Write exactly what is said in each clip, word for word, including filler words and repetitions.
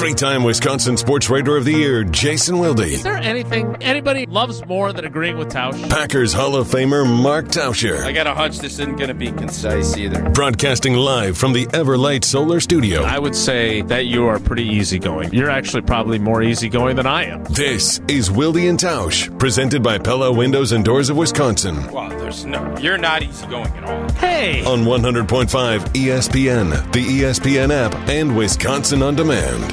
three-time Wisconsin Sports Writer of the Year, Jason Wilde. Is there anything anybody loves more than agreeing with Tausch? Packers Hall of Famer, Mark Tauscher. I got a hunch this isn't going to be concise either. Broadcasting live from the Everlight Solar Studio. I would say that you are pretty easygoing. You're actually probably more easygoing than I am. This is Wilde and Tausch, presented by Pella Windows and Doors of Wisconsin. Well, there's no, you're not easygoing at all. Hey! On one hundred point five E S P N, the E S P N app, and Wisconsin On Demand.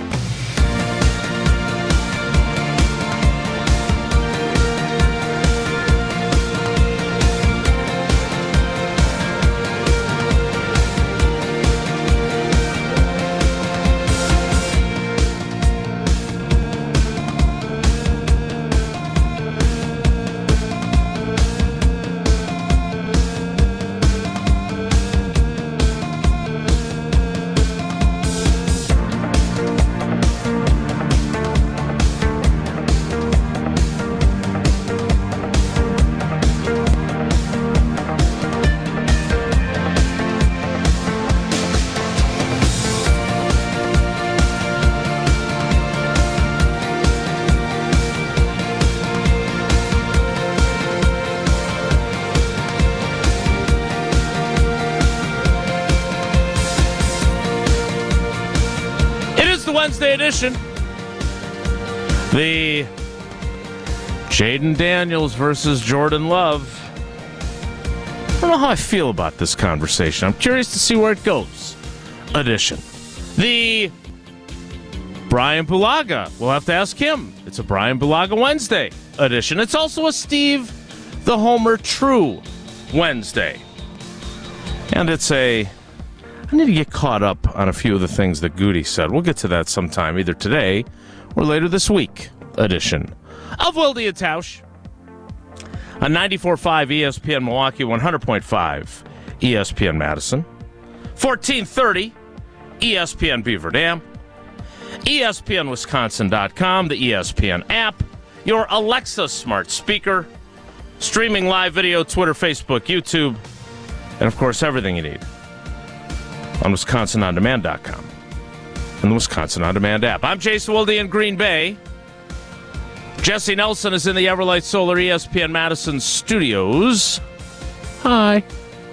Wednesday edition. The Jaden Daniels versus Jordan Love. I don't know how I feel about this conversation. I'm curious to see where it goes. Edition. The Brian Bulaga. We'll have to ask him. It's a Brian Bulaga Wednesday edition. It's also a Steve the Homer True Wednesday. And it's a I need to get caught up on a few of the things that Goody said. We'll get to that sometime, either today or later this week edition of Wilde and Tausch on ninety-four point five E S P N Milwaukee, one hundred point five E S P N Madison, fourteen thirty E S P N Beaver Dam, E S P N Wisconsin dot com, the E S P N app, your Alexa smart speaker, streaming live video, Twitter, Facebook, YouTube, and, of course, everything you need on Wisconsin On Demand dot com and the Wisconsin On Demand app. I'm Jason Wilde in Green Bay. Jesse Nelson is in the Everlight Solar E S P N Madison studios. Hi.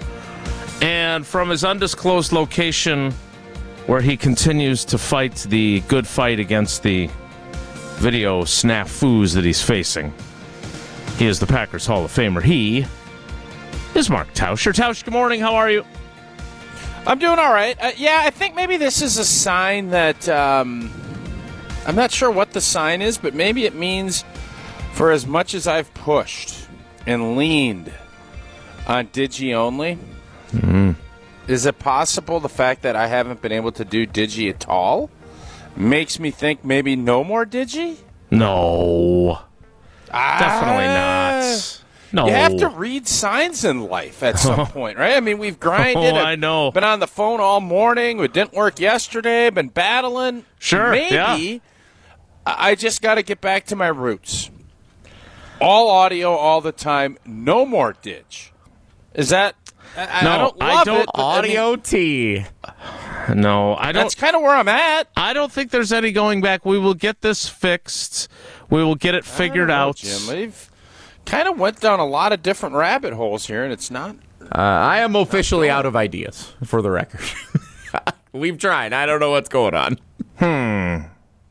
And from his undisclosed location where he continues to fight the good fight against the video snafus that he's facing, he is the Packers Hall of Famer. He is Mark Tauscher. Tausch, good morning. How are you? I'm doing all right. Uh, yeah, I think maybe this is a sign that um, I'm not sure what the sign is, but maybe it means for as much as I've pushed and leaned on Digi only, mm-hmm. is it possible the fact that I haven't been able to do Digi at all makes me think maybe no more Digi? No. Ah. Definitely not. No. You have to read signs in life at some point, right? I mean, we've grinded. Oh, I know. Been on the phone all morning. It didn't work yesterday. Been battling. Sure, Maybe yeah. I just got to get back to my roots. All audio all the time. No more ditch. Is that... I, no, I don't love I don't, it. Audio I mean, T. No, I don't. That's kind of where I'm at. I don't think there's any going back. We will get this fixed. We will get it figured know, out. Jim, we've kind of went down a lot of different rabbit holes here, and it's not... Uh, I am officially out of ideas, for the record. We've tried. I don't know what's going on. Hmm.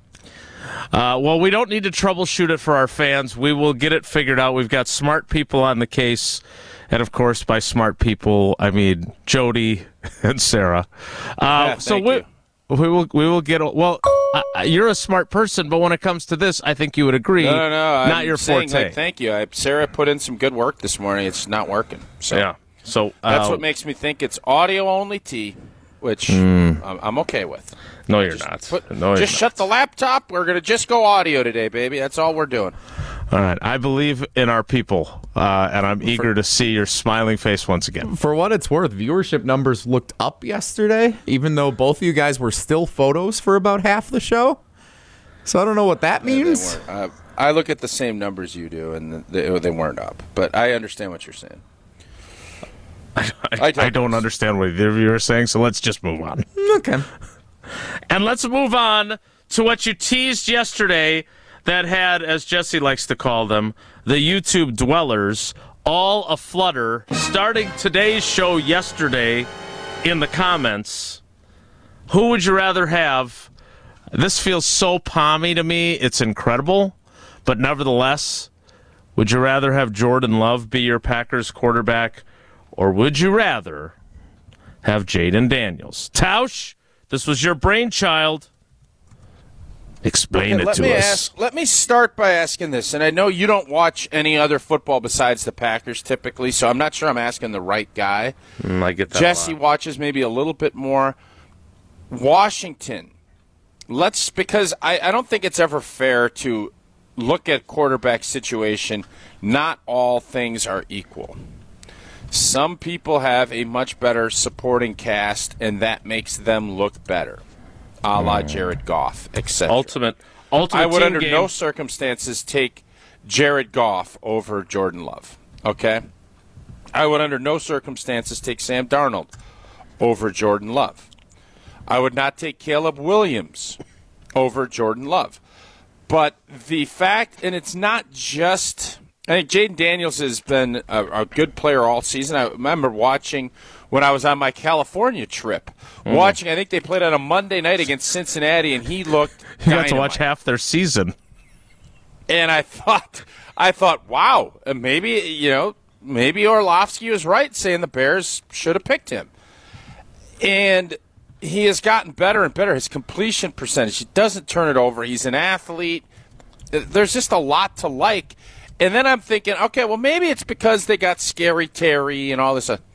Uh, well, we don't need to troubleshoot it for our fans. We will get it figured out. We've got smart people on the case. And, of course, by smart people, I mean Jody and Sarah. Uh, yeah, so thank we, you. we will we will get – well, uh, you're a smart person, but when it comes to this, I think you would agree. No, no, no. Not I'm your saying, forte. like, thank you. I, Sarah put in some good work this morning. It's not working. So Yeah. So that's uh, what makes me think it's audio-only T, which mm. I'm, I'm okay with. No, you're just not. Put, no, you're just not. shut the laptop. We're going to just go audio today, baby. That's all we're doing. All right. I believe in our people, uh, and I'm eager to see your smiling face once again. For what it's worth, viewership numbers looked up yesterday, even though both of you guys were still photos for about half the show. So I don't know what that means. Yeah, uh, I look at the same numbers you do, and they, they weren't up. But I understand what you're saying. I, I, I don't understand what either of you are saying, so let's just move on. Okay. And let's move on to what you teased yesterday that had, as Jesse likes to call them, the YouTube dwellers all aflutter, starting today's show yesterday in the comments. Who would you rather have? This feels so pommy to me, it's incredible. But nevertheless, would you rather have Jordan Love be your Packers quarterback, or would you rather have Jayden Daniels? Tausch, this was your brainchild. Explain okay, it let to me us. Ask, let me start by asking this, and I know you don't watch any other football besides the Packers typically, so I'm not sure I'm asking the right guy. Mm, I get that. Jesse watches maybe a little bit more. Washington, let's because I, I don't think it's ever fair to look at quarterback situation. Not all things are equal. Some people have a much better supporting cast, and that makes them look better. A la Jared Goff, et cetera. Ultimate, ultimate I would team under game. no circumstances take Jared Goff over Jordan Love, okay? I would under no circumstances take Sam Darnold over Jordan Love. I would not take Caleb Williams over Jordan Love. But the fact, and it's not just, I think Jayden Daniels has been a, a good player all season. I remember watching when I was on my California trip, mm. watching, I think they played on a Monday night against Cincinnati, and he looked You got dynamite. to watch half their season. And I thought, I thought, wow, maybe, you know, maybe Orlovsky was right saying the Bears should have picked him. And he has gotten better and better. His completion percentage, he doesn't turn it over. He's an athlete. There's just a lot to like. And then I'm thinking, okay, well, maybe it's because they got Scary Terry and all this. Uh,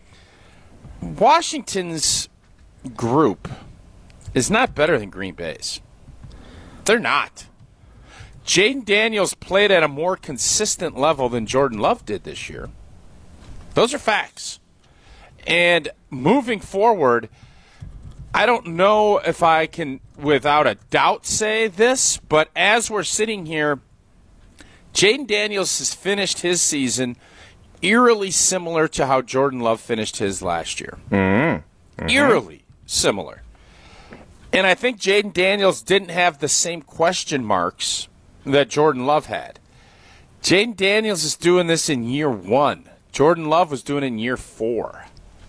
Washington's group is not better than Green Bay's. They're not. Jayden Daniels played at a more consistent level than Jordan Love did this year. Those are facts. And moving forward, I don't know if I can, without a doubt, say this, but as we're sitting here, Jayden Daniels has finished his season eerily similar to how Jordan Love finished his last year. Mm-hmm. Mm-hmm. Eerily similar. And I think Jayden Daniels didn't have the same question marks that Jordan Love had. Jayden Daniels is doing this in year one. Jordan Love was doing it in year four.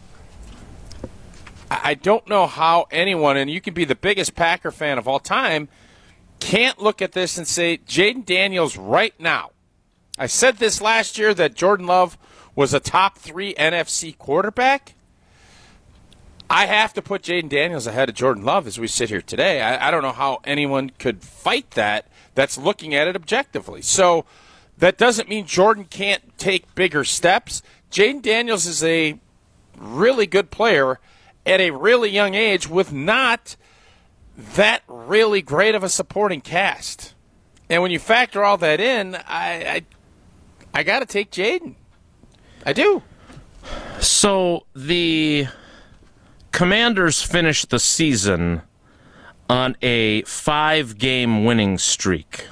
I don't know how anyone, and you can be the biggest Packer fan of all time, can't look at this and say, Jayden Daniels right now. I said this last year that Jordan Love was a top three N F C quarterback. I have to put Jayden Daniels ahead of Jordan Love as we sit here today. I, I don't know how anyone could fight that that's looking at it objectively. So that doesn't mean Jordan can't take bigger steps. Jayden Daniels is a really good player at a really young age with not that really great of a supporting cast. And when you factor all that in, I I, I got to take Jayden. I do. So the Commanders finished the season on a five-game winning streak.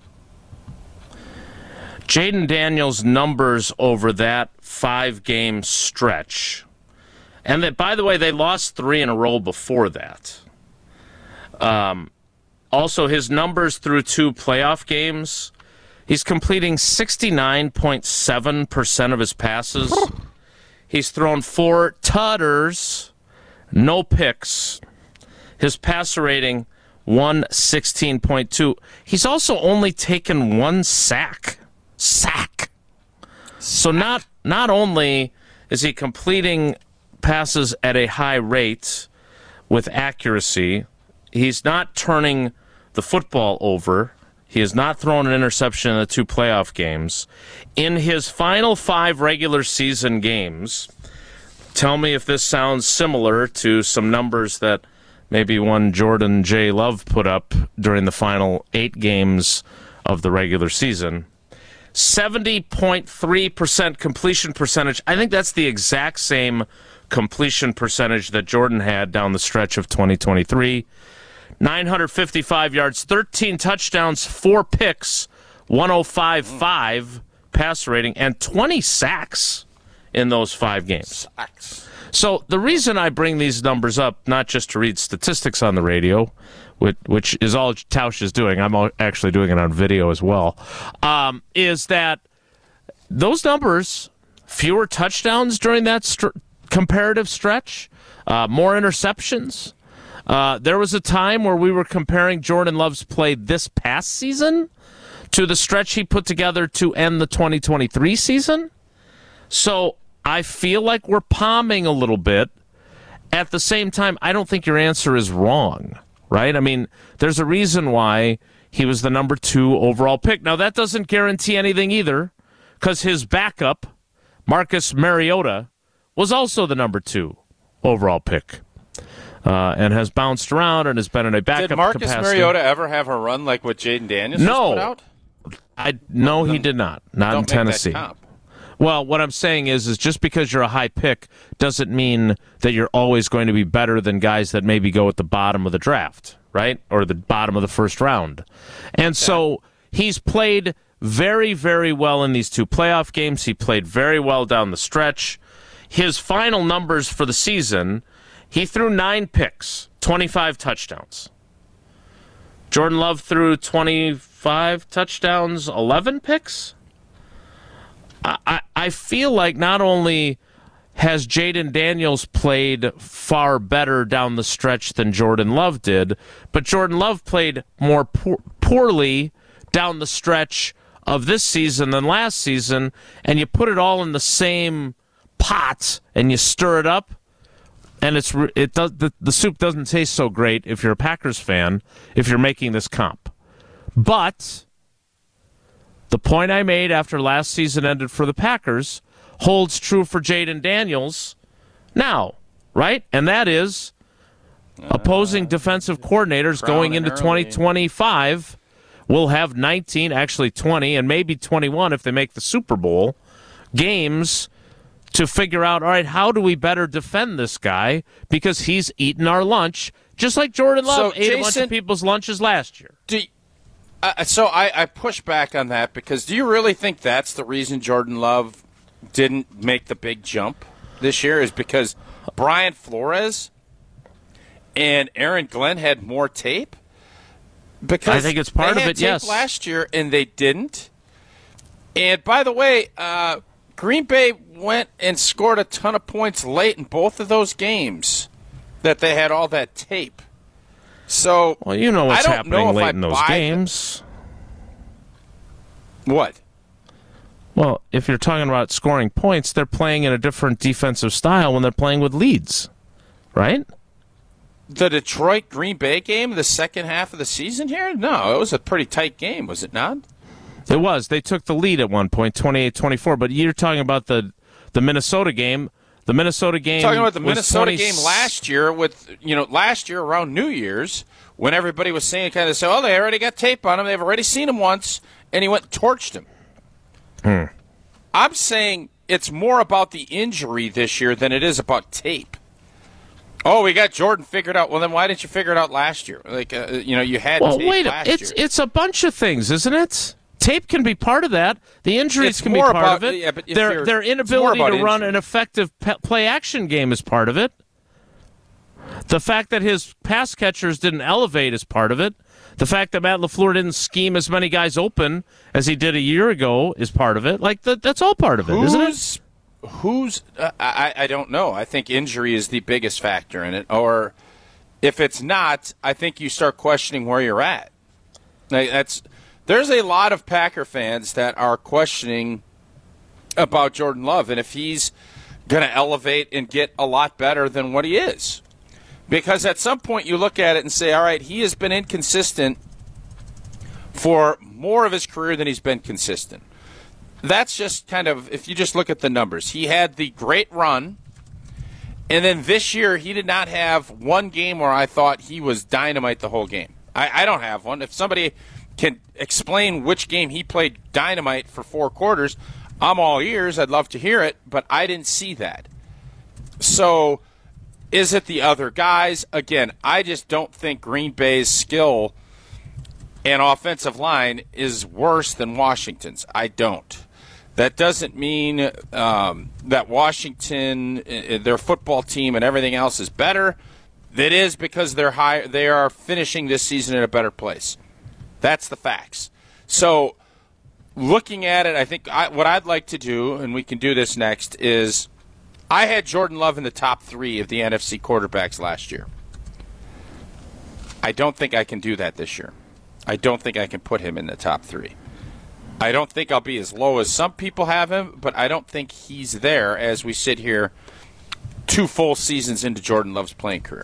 Jayden Daniels' numbers over that five-game stretch, and that, by the way, they lost three in a row before that. Um, also, his numbers through two playoff games, he's completing sixty-nine point seven percent of his passes. He's thrown four tutters, no picks. His passer rating, one sixteen point two. He's also only taken one sack. Sack. So not not only is he completing passes at a high rate with accuracy, he's not turning the football over. He has not thrown an interception in the two playoff games. In his final five regular season games, tell me if this sounds similar to some numbers that maybe one Jordan J. Love put up during the final eight games of the regular season. seventy point three percent completion percentage. I think that's the exact same completion percentage that Jordan had down the stretch of twenty twenty-three. nine hundred fifty-five yards, thirteen touchdowns, four picks, one oh five point five passer rating, and twenty sacks in those five games. Sacks. So the reason I bring these numbers up, not just to read statistics on the radio, which, which is all Tausch is doing, I'm actually doing it on video as well, um, is that those numbers, fewer touchdowns during that st- comparative stretch, uh, more interceptions. Uh, there was a time where we were comparing Jordan Love's play this past season to the stretch he put together to end the twenty twenty-three season. So I feel like we're palming a little bit. At the same time, I don't think your answer is wrong, right? I mean, there's a reason why he was the number two overall pick. Now, that doesn't guarantee anything either, because his backup, Marcus Mariota, was also the number two overall pick. Uh, and has bounced around and has been in a backup Did Marcus capacity. Mariota ever have a run like what Jaden Daniels No. just put out? I no, he did not. Not Don't in make Tennessee. that comp. Well, what I'm saying is, is just because you're a high pick doesn't mean that you're always going to be better than guys that maybe go at the bottom of the draft, right, or the bottom of the first round. And so he's played very, very well in these two playoff games. He played very well down the stretch. His final numbers for the season, he threw nine picks, twenty-five touchdowns. Jordan Love threw twenty-five touchdowns, eleven picks. I, I, I feel like not only has Jaden Daniels played far better down the stretch than Jordan Love did, but Jordan Love played more poor, poorly down the stretch of this season than last season, and you put it all in the same pot and you stir it up, and it's it does the, the soup doesn't taste so great if you're a Packers fan if you're making this comp. But the point I made after last season ended for the Packers holds true for Jaden Daniels now, right? And that is opposing defensive coordinators going into twenty twenty-five will have nineteen, actually twenty, and maybe twenty-one if they make the Super Bowl games to figure out, all right, how do we better defend this guy? Because he's eaten our lunch, just like Jordan Love So, ate Jason, a bunch of people's lunches last year. Do you, uh, so I, I push back on that because do you really think that's the reason Jordan Love didn't make the big jump this year is because Brian Flores and Aaron Glenn had more tape? Because I think it's part they of had it, tape yes. last year and they didn't. And by the way, uh, Green Bay went and scored a ton of points late in both of those games that they had all that tape. So Well, you know what's I don't happening know if late I in those buy games. The, what? Well, if you're talking about scoring points, they're playing in a different defensive style when they're playing with leads, right? The Detroit Green Bay game, the second half of the season here? No, it was a pretty tight game, was it not? It was. They took the lead at one point, twenty-eight twenty-four. But you're talking about the the Minnesota game. The Minnesota game. Talking about the was Minnesota twenty game last year with, you know, last year around New Year's when everybody was saying kind of say, oh, they already got tape on him. They've already seen him once. And he went and torched him. Hmm. I'm saying it's more about the injury this year than it is about tape. Oh, we got Jordan figured out. Well, then why didn't you figure it out last year? Like, uh, you know, you had Well, tape wait. last It's year. it's a bunch of things, isn't it? Tape can be part of that. The injuries It's can be more part about- of it. yeah, but if their you're- their it's more inability about to run injury. an effective pe- play action game is part of it. The fact that his pass catchers didn't elevate is part of it. The fact that Matt LaFleur didn't scheme as many guys open as he did a year ago is part of it. Like the, that's all part of it, isn't it? Who's, who's uh, I, I don't know. I think injury is the biggest factor in it. Or if it's not, I think you start questioning where you're at. Like, that's there's a lot of Packer fans that are questioning about Jordan Love and if he's going to elevate and get a lot better than what he is. Because at some point you look at it and say, all right, he has been inconsistent for more of his career than he's been consistent. That's just kind of, if you just look at the numbers, he had the great run, and then this year he did not have one game where I thought he was dynamite the whole game. I, I don't have one. If somebody can explain which game he played dynamite for four quarters, I'm all ears. I'd love to hear it, but I didn't see that. So is it the other guys? Again, I just don't think Green Bay's skill and offensive line is worse than Washington's. I don't. That doesn't mean um, that Washington, uh, their football team, and everything else is better. It is because they're high, they are finishing this season in a better place. That's the facts. So looking at it, I think I, what I'd like to do, and we can do this next, is I had Jordan Love in the top three of the N F C quarterbacks last year. I don't think I can do that this year. I don't think I can put him in the top three. I don't think I'll be as low as some people have him, but I don't think he's there as we sit here two full seasons into Jordan Love's playing career.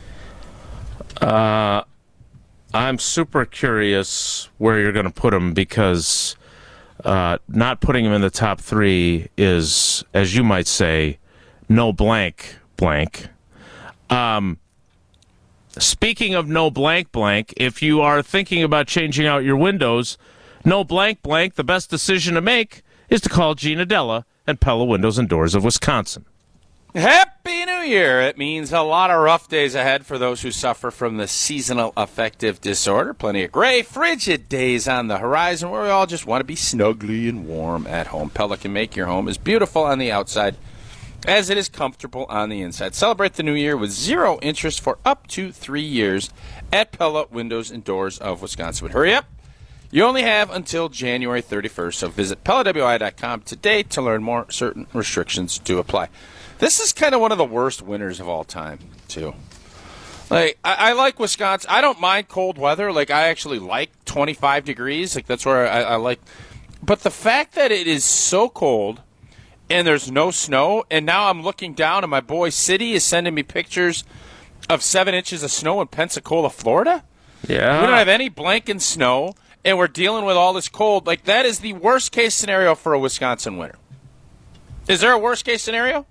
Uh, I'm super curious where you're going to put him because uh, not putting him in the top three is, as you might say, no blank blank. Um, speaking of no blank blank, if you are thinking about changing out your windows, no blank blank, the best decision to make is to call Gina Della and Pella Windows and Doors of Wisconsin. Happy New Year! It means a lot of rough days ahead for those who suffer from the seasonal affective disorder. Plenty of gray, frigid days on the horizon where we all just want to be snugly and warm at home. Pella can make your home as beautiful on the outside as it is comfortable on the inside. Celebrate the new year with zero interest for up to three years at Pella Windows and Doors of Wisconsin. But hurry up! You only have until January thirty-first, so visit Pella W I dot com today to learn more. Certain restrictions do apply. This is kind of one of the worst winters of all time, too. Like, I, I like Wisconsin. I don't mind cold weather. Like, I actually like twenty-five degrees. Like, that's where I, I like. But the fact that it is so cold and there's no snow, and now I'm looking down and my boy City is sending me pictures of seven inches of snow in Pensacola, Florida. Yeah. We don't have any blanking snow, and we're dealing with all this cold. Like, that is the worst case scenario for a Wisconsin winter. Is there a worst case scenario?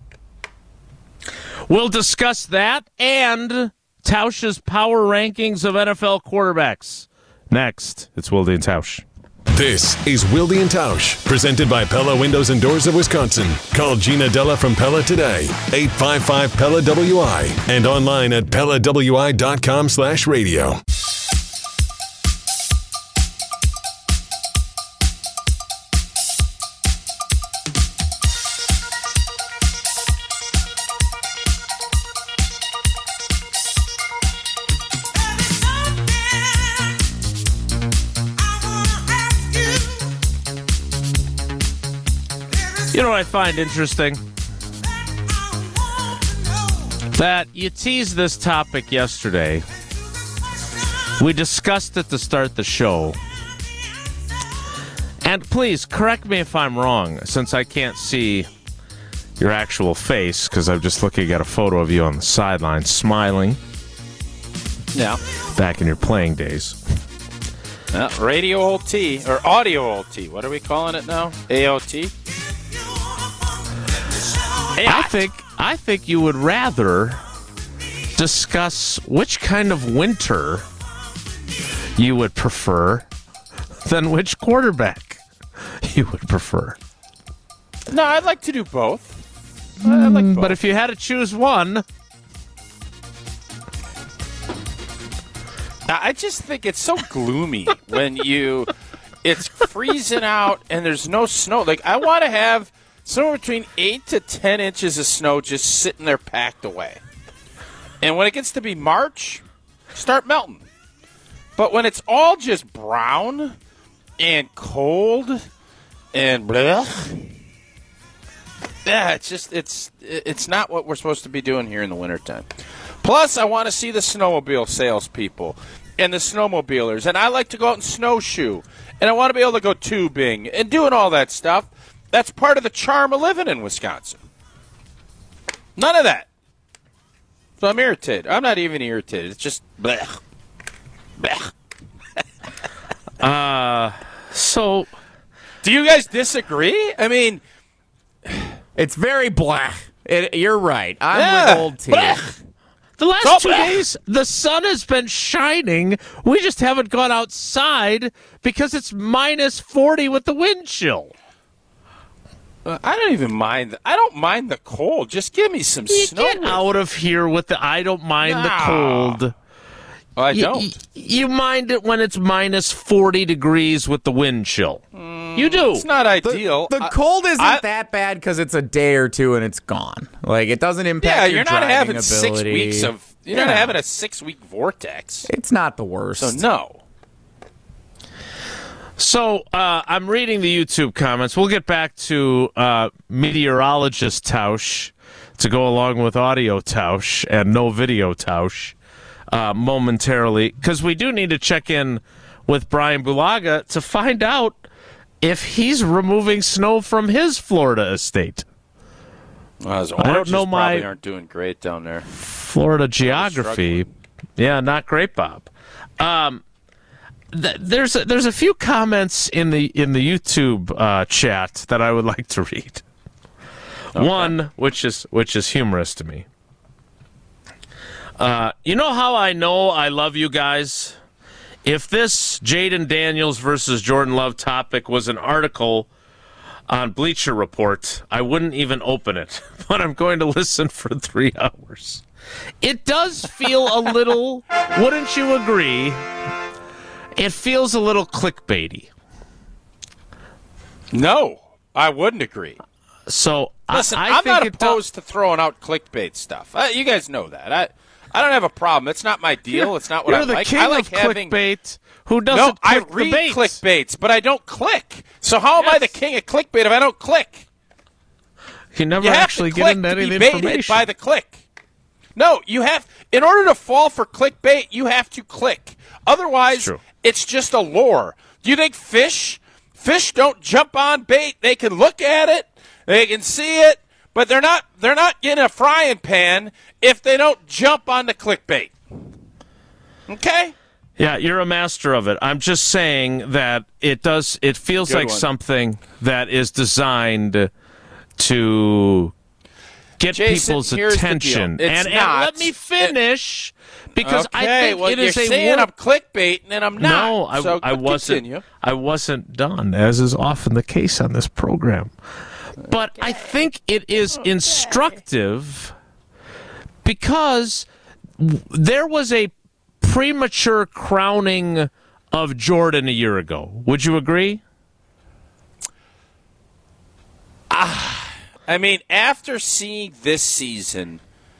We'll discuss that and Tausch's power rankings of N F L quarterbacks. Next, it's Wilde and Tausch. This is Wilde and Tausch, presented by Pella Windows and Doors of Wisconsin. Call Gina Della from Pella today, eight five five Pella W I, and online at Pella W I dot com slash radio. You know what I find interesting? That you teased this topic yesterday. We discussed it to start the show. And please, correct me if I'm wrong, since I can't see your actual face, because I'm just looking at a photo of you on the sideline, smiling. Yeah. Back in your playing days. Uh, radio O T, or audio O T. What are we calling it now? A O T? I think I think you would rather discuss which kind of winter you would prefer than which quarterback you would prefer. No, I'd like to do both. I like both. But if you had to choose one, I just think it's so gloomy when you it's freezing out and there's no snow. Like, I want to have somewhere between eight to ten inches of snow just sitting there packed away. And when it gets to be March, start melting. But when it's all just brown and cold and blech, yeah, it's just it's it's not what we're supposed to be doing here in the wintertime. Plus, I want to see the snowmobile salespeople and the snowmobilers, and I like to go out and snowshoe, and I want to be able to go tubing and doing all that stuff. That's part of the charm of living in Wisconsin. None of that. So I'm irritated. I'm not even irritated. It's just blech. Blech. uh, so do you guys disagree? I mean, it's very black. It, you're right. I'm yeah, with old T. Blech. The last oh, two blech. days, the sun has been shining. We just haven't gone outside because it's minus forty with the wind chill. Uh, I don't even mind. The, I don't mind the cold. Just give me some you snow. Get out of here with the I don't mind nah. the cold. Oh, I you, don't. You, you mind it when it's minus forty degrees with the wind chill. Mm, You do. It's not The, ideal. the I- cold isn't I- that bad because it's a day or two and it's gone. Like, it doesn't impact Yeah, your you're not driving having ability. six weeks of. You're Yeah. not having a six-week vortex. It's not the worst. So no. So uh, I'm reading the YouTube comments. We'll get back to uh, meteorologist Tausch to go along with audio Tausch and no video Tausch uh, momentarily, because we do need to check in with Brian Bulaga to find out if he's removing snow from his Florida estate. Well, his don't oranges know my- probably aren't doing great down there. Florida geography. Yeah, not great, Bob. Um, th- there's a, there's a few comments in the in the YouTube uh, chat that I would like to read. Okay. One, which is which is humorous to me. Uh, you know how I know I love you guys? If this Jaden Daniels versus Jordan Love topic was an article on Bleacher Report, I wouldn't even open it, but I'm going to listen for three hours. It does feel a little, wouldn't you agree? It feels a little clickbaity. No, I wouldn't agree. So Listen, I, I I'm think not it opposed to throwing out clickbait stuff. Uh, you guys know that. I I don't have a problem. It's not my deal. It's not what You're I the like. king I like of having clickbait. Who doesn't No, I click read the bait? clickbaits, but I don't click. So how am I Yes. the king of clickbait if I don't click? You never You have actually to get click into to any be of the baited information. by the click. No, you have. In order to fall for clickbait, you have to click. Otherwise, It's true. it's just a lure. Do you think fish? Fish don't jump on bait. They can look at it, they can see it, but they're not. They're not getting a frying pan if they don't jump on the clickbait. Okay. Yeah, you're a master of it. I'm just saying that it does. It feels Good like one. something that is designed to get Jason, people's here's the attention. deal. It's and, and not. let me finish, because I Okay, think well, it is you're a saying more- I'm clickbaiting and I'm not. No, I, so I wasn't. continue. I wasn't done, as is often the case on this program. But I think it is instructive because w- there was a premature crowning of Jordan a year ago. Would you agree? I mean, after seeing this season,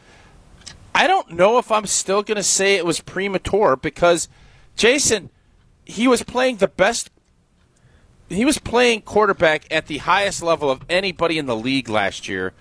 I don't know if I'm still going to say it was premature because, Jason, he was playing the best. He was playing quarterback at the highest level of anybody in the league last year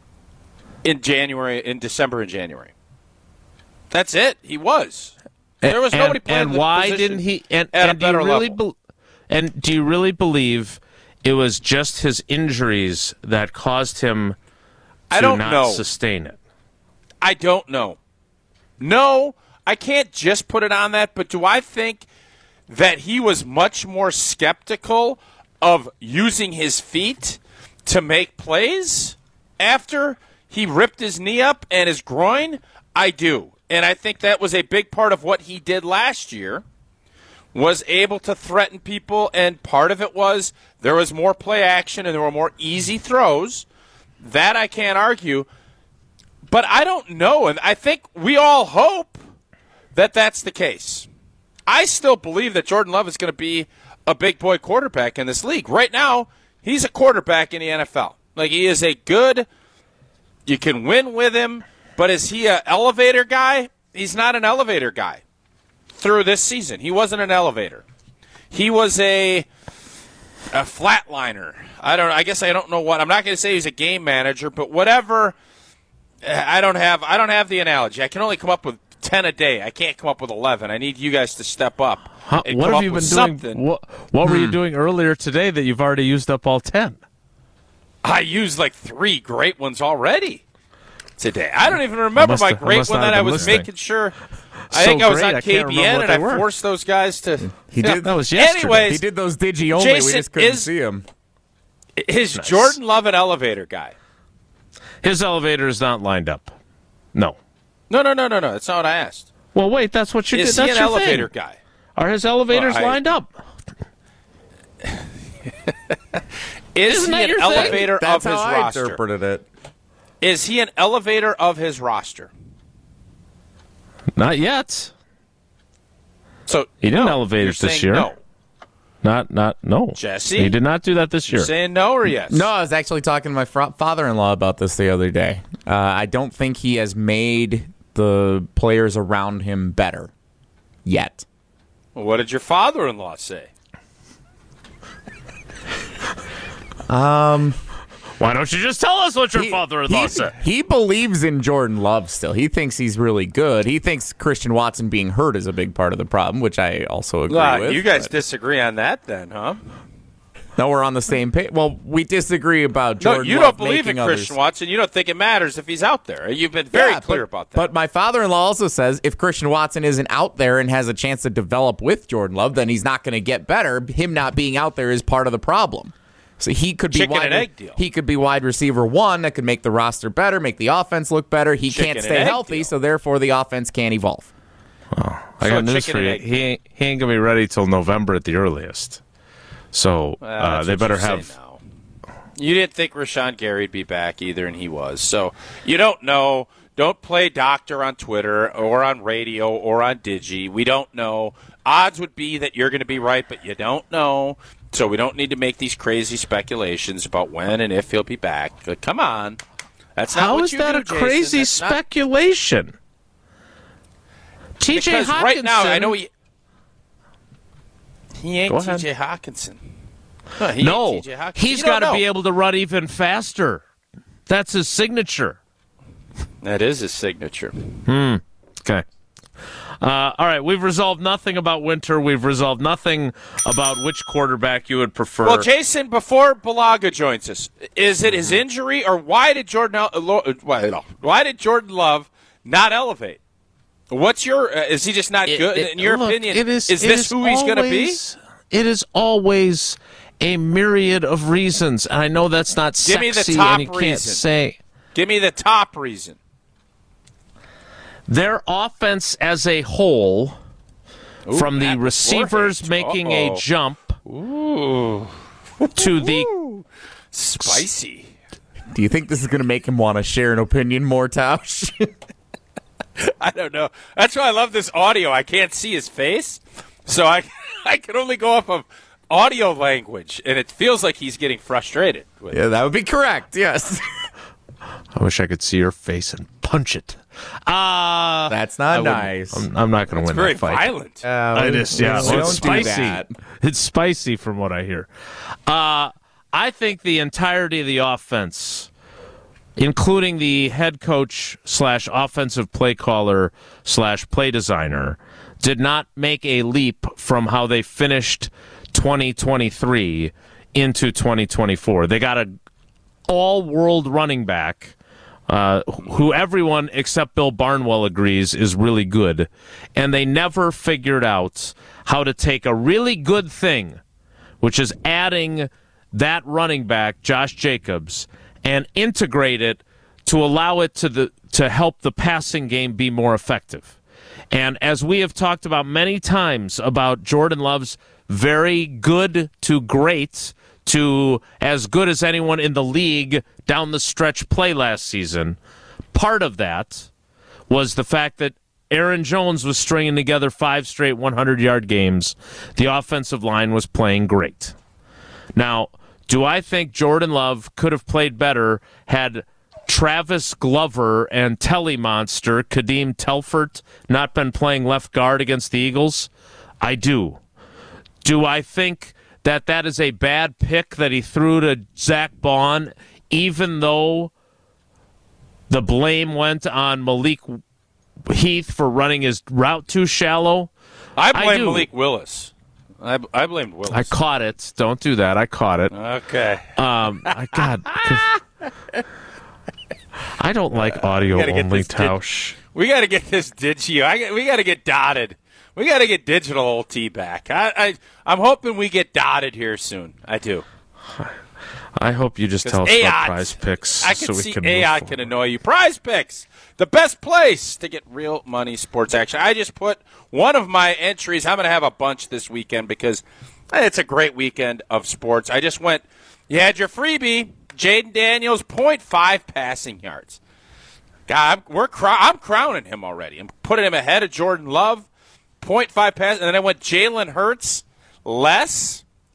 in January, in December and January. That's it. He was. There was and, nobody playing And the why position didn't he? And, at and a do you better really level. bel- and do you really believe it was just his injuries that caused him to I don't not know. sustain it? I don't know. No, I can't just put it on that, but do I think that he was much more skeptical of using his feet to make plays after he ripped his knee up and his groin? I do. And I think that was a big part of what he did last year, was able to threaten people, and part of it was there was more play action and there were more easy throws. That I can't argue. But I don't know, and I think we all hope that that's the case. I still believe that Jordan Love is going to be a big boy quarterback in this league. Right now, he's a quarterback in the N F L. Like, he is a good, you can win with him, but is he an elevator guy? He's not an elevator guy through this season. He wasn't an elevator. He was a a flatliner. I don't. I guess I don't know what. I'm not going to say he's a game manager, but whatever. I don't have. I don't have the analogy. I can only come up with ten a day. I can't come up with eleven. I need you guys to step up. Huh, and what come have up you been with doing? something. What, what were you doing earlier today that you've already used up all ten? I used like three great ones already today. I don't even remember must my have- I great must one not that have I been was listening. making sure. I So think I was great, on I can't K B remember N what and they I were. forced those guys to. He Yeah. did. That was yesterday. Anyways, He did those digi only. Jason, we just couldn't is- see him. Is Nice. Jordan Love an elevator guy? His elevator is not lined up. No. No, no, no, no, no. That's not what I asked. Well, wait. That's what you Is did. he That's an your elevator thing. guy? Are his elevators Well, I- lined up? Is Isn't he that an your thing? elevator That's of his how I roster? interpreted it. Is he an elevator of his roster? Not yet. So He didn't no, elevate you're it this saying year. No. Not, not, no. Jesse? He did not do that this year. You're saying no or yes? No, I was actually talking to my fr- father-in-law about this the other day. Uh, I don't think he has made the players around him better yet. Well, what did your father-in-law say? Um, Why don't you just tell us what your he, father-in-law he, said? He believes in Jordan Love still. He thinks he's really good. He thinks Christian Watson being hurt is a big part of the problem, which I also agree Uh, with. you guys but- disagree on that then, huh? No, we're on the same page. Well, we disagree about Jordan No, you Love don't believe in making Christian others. Watson. You don't think it matters if he's out there. You've been very Yeah, clear but, about that. But my father-in-law also says if Christian Watson isn't out there and has a chance to develop with Jordan Love, then he's not going to get better. Him not being out there is part of the problem. So he could be Chicken wide, and egg deal. He could be wide receiver one that could make the roster better, make the offense look better. He Chicken can't and stay egg healthy, deal. so therefore the offense can't evolve. I So got news chicken for and you. egg. He ain't, he ain't going to be ready till November at the earliest. So Well, uh, that's they what better you say have... now. You didn't think Rashawn Gary would be back either, and he was. So you don't know. Don't play doctor on Twitter or on radio or on Digi. We don't know. Odds would be that you're going to be right, but you don't know. So we don't need to make these crazy speculations about when and if he'll be back. But come on. That's not How what is you that do, a Jason. crazy That's not- speculation? T J Because Hawkinson. right now, I know he, he ain't Go T ahead. J Hawkinson. No, he No, ain't T J Hawkinson. he's You don't got to know. be able to run even faster. That's his signature. That is his signature. Okay. Uh, all right, we've resolved nothing about Winter. We've resolved nothing about which quarterback you would prefer. Well, Jason, before Balaga joins us, is it his injury or why did Jordan uh, Lo- why, no, why did Jordan Love not elevate? What's your uh, is he just not It- good it- in your look, opinion? it is, is it this is who he's going to be? always- It is always a myriad of reasons, and I know that's not Give sexy, me the top and you can't reason. say Give me the top reason. their offense as a whole, Ooh, from the Matt receivers Forehand. making Uh-oh. a jump Ooh, to the spicy. Do you think this is going to make him want to share an opinion more, Tausch? I don't know. That's why I love this audio. I can't see his face, so I I can only go off of audio language, and it feels like he's getting frustrated. With Yeah, that would be correct, yes. I wish I could see your face and punch it. Uh, That's not wouldn't- nice. I'm, I'm not going to win Very that fight. violent. Uh, It is, yeah. we Well, don't it's do spicy. that. It's spicy from what I hear. Uh, I think the entirety of the offense, including the head coach slash offensive play caller slash play designer, did not make a leap from how they finished twenty twenty-three into twenty twenty-four. They got a all-world running back uh, who everyone except Bill Barnwell agrees is really good, and they never figured out how to take a really good thing, which is adding that running back, Josh Jacobs, and integrate it to allow it to the to help the passing game be more effective. And as we have talked about many times about Jordan Love's very good to great to as good as anyone in the league down the stretch play last season, part of that was the fact that Aaron Jones was stringing together five straight hundred-yard games. The offensive line was playing great. Now, do I think Jordan Love could have played better had Travis Glover and Telly Monster, Kadeem Telfort, not been playing left guard against the Eagles? I do. Do I think that that is a bad pick that he threw to Zach Bond, even though the blame went on Malik Heath for running his route too shallow? I I blame do. Malik Willis. I, I blamed Willis. I caught it. Don't do that. I caught it. Okay. Um, I, God, I don't like audio gotta get only, this did- Tausch. We got to get this digi. I got, we got to get dotted. We got to get digital old T back. I, I, I'm hoping we get dotted here soon. I do. I hope you just tell us A about O T, prize picks I so can we see can A I move can forward. annoy you. Prize Picks, the best place to get real money sports action. I just put one of my entries. I'm going to have a bunch this weekend because it's a great weekend of sports. I just went, you had your freebie, Jaden Daniels, point five passing yards. God, I'm, we're cr- I'm crowning him already. I'm putting him ahead of Jordan Love, point five pass, and then I went Jalen Hurts, less,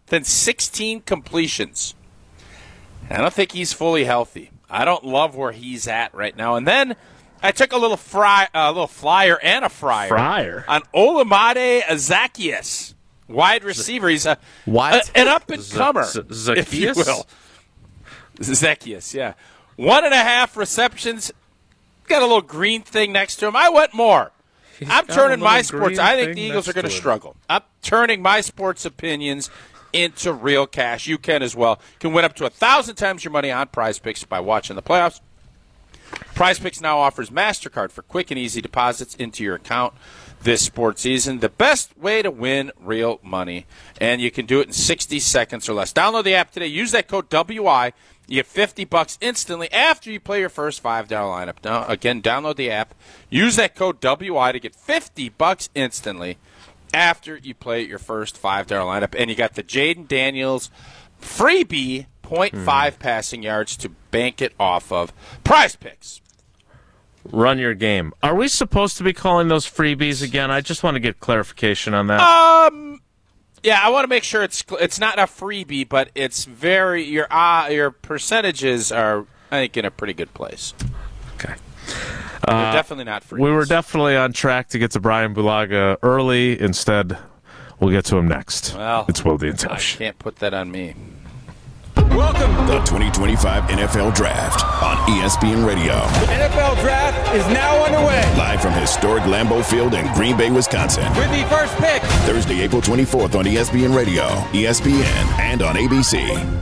than sixteen completions. I don't think he's fully healthy. I don't love where he's at right now. And then I took a little fry, a little flyer and a fryer, Fryer. on Olamide Zaccheaus, wide receiver. He's a What? a- an up and comer, Z- Z- if you Zaccheaus? will. Zaccheaus, yeah, one and a half receptions. Got a little green thing next to him. I went more. I'm got a turning my little sports. green I think thing the Eagles next are going to to it. struggle. I'm turning my sports opinions into real cash. You can as well. You can win up to a thousand times your money on Prize Picks by watching the playoffs. Prize Picks now offers MasterCard for quick and easy deposits into your account this sports season. The best way to win real money, and you can do it in sixty seconds or less. Download the app today. Use that code W I. You get fifty bucks instantly after you play your first five dollar lineup. Now, again, download the app. Use that code W I to get fifty bucks instantly after you play your first five dollar lineup. And you got the Jaden Daniels freebie point five passing yards to bank it off of. Prize Picks. Run your game. Are we supposed to be calling those freebies again? I just want to get clarification on that. Um, yeah, I want to make sure it's it's not a freebie, but it's very your uh, your percentages are, I think, in a pretty good place. Okay. They're definitely not freebies. We were definitely on track to get to Brian Bulaga early. Instead, we'll get to him next. Well, it's Wildy and I Tosh. can't put that on me. Welcome. The twenty twenty-five N F L Draft on E S P N Radio. The N F L Draft is now underway. Live from historic Lambeau Field in Green Bay, Wisconsin. With the first pick. Thursday, April twenty-fourth on E S P N Radio, E S P N, and on A B C.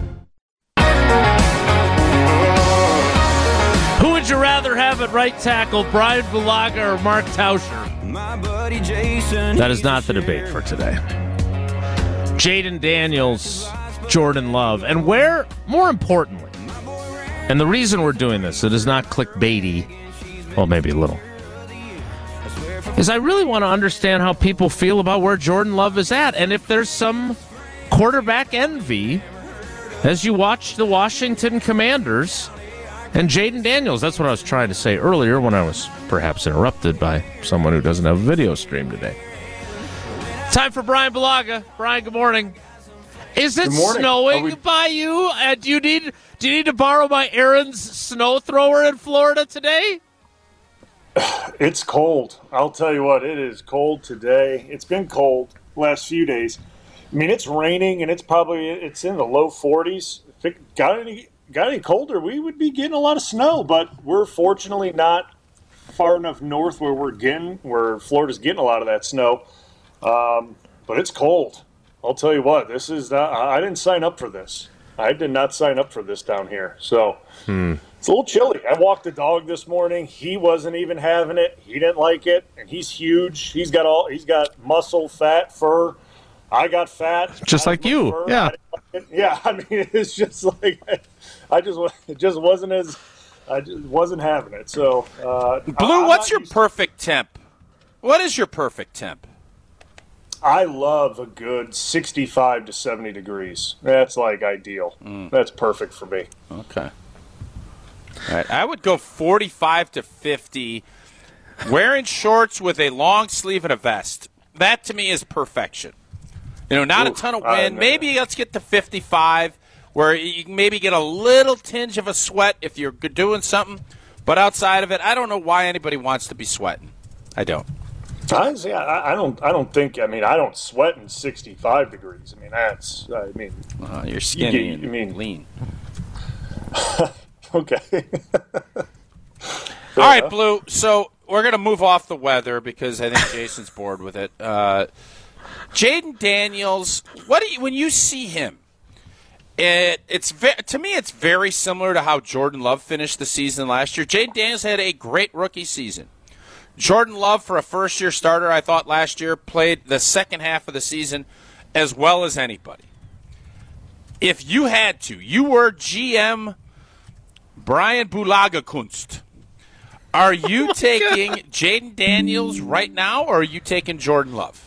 Who would you rather have at right tackle, Brian Bulaga or Mark Tauscher? My buddy Jason. That is not the debate for today. Jaden Daniels, Jordan Love, and where, more importantly, and the reason we're doing this, it is not clickbaity, well, maybe a little, is I really want to understand how people feel about where Jordan Love is at, and if there's some quarterback envy as you watch the Washington Commanders and Jaden Daniels. That's what I was trying to say earlier when I was perhaps interrupted by someone who doesn't have a video stream today. Time for Brian Bulaga. Brian, good morning. Is it snowing we- by you? Uh, do you need do you need to borrow my Aaron's snow thrower in Florida today? It's cold. I'll tell you what, it is cold today. It's been cold last few days. I mean, it's raining and it's probably it's in the low forties. If it got any got any colder, we would be getting a lot of snow. But we're fortunately not far enough north where we're getting where Florida's getting a lot of that snow. Um, but it's cold. I'll tell you what, this is not, I didn't sign up for this. I did not sign up for this down here. So hmm. It's a little chilly. I walked the dog this morning. He wasn't even having it. He didn't like it. And he's huge. He's got all he's got muscle, fat, fur. I got fat. Just like you. Fur. Yeah. I like yeah, I mean it's just like I just it just wasn't as I just wasn't having it. So uh, Blue, what's your perfect temp? What is your perfect temp? I love a good sixty-five to seventy degrees. That's like ideal. Mm. That's perfect for me. Okay. All right. I would go forty-five to fifty, wearing shorts with a long sleeve and a vest. That to me is perfection. You know, not Ooh, a ton of wind. Maybe let's get to fifty-five, where you can maybe get a little tinge of a sweat if you're doing something. But outside of it, I don't know why anybody wants to be sweating. I don't. Honestly, I, I don't. I don't think. I mean, I don't sweat in sixty-five degrees. I mean, that's. I mean, uh, you're skinny. You, get, you mean lean? Okay. All right, enough. Blue. So we're gonna move off the weather because I think Jason's bored with it. Uh, Jaden Daniels. What do you when you see him? It, it's ve- to me, it's very similar to how Jordan Love finished the season last year. Jaden Daniels had a great rookie season. Jordan Love, for a first-year starter, I thought last year, played the second half of the season as well as anybody. If you had to, you were G M Brian Bulaga-Kunst. Are you oh taking Jaden Daniels right now, or are you taking Jordan Love?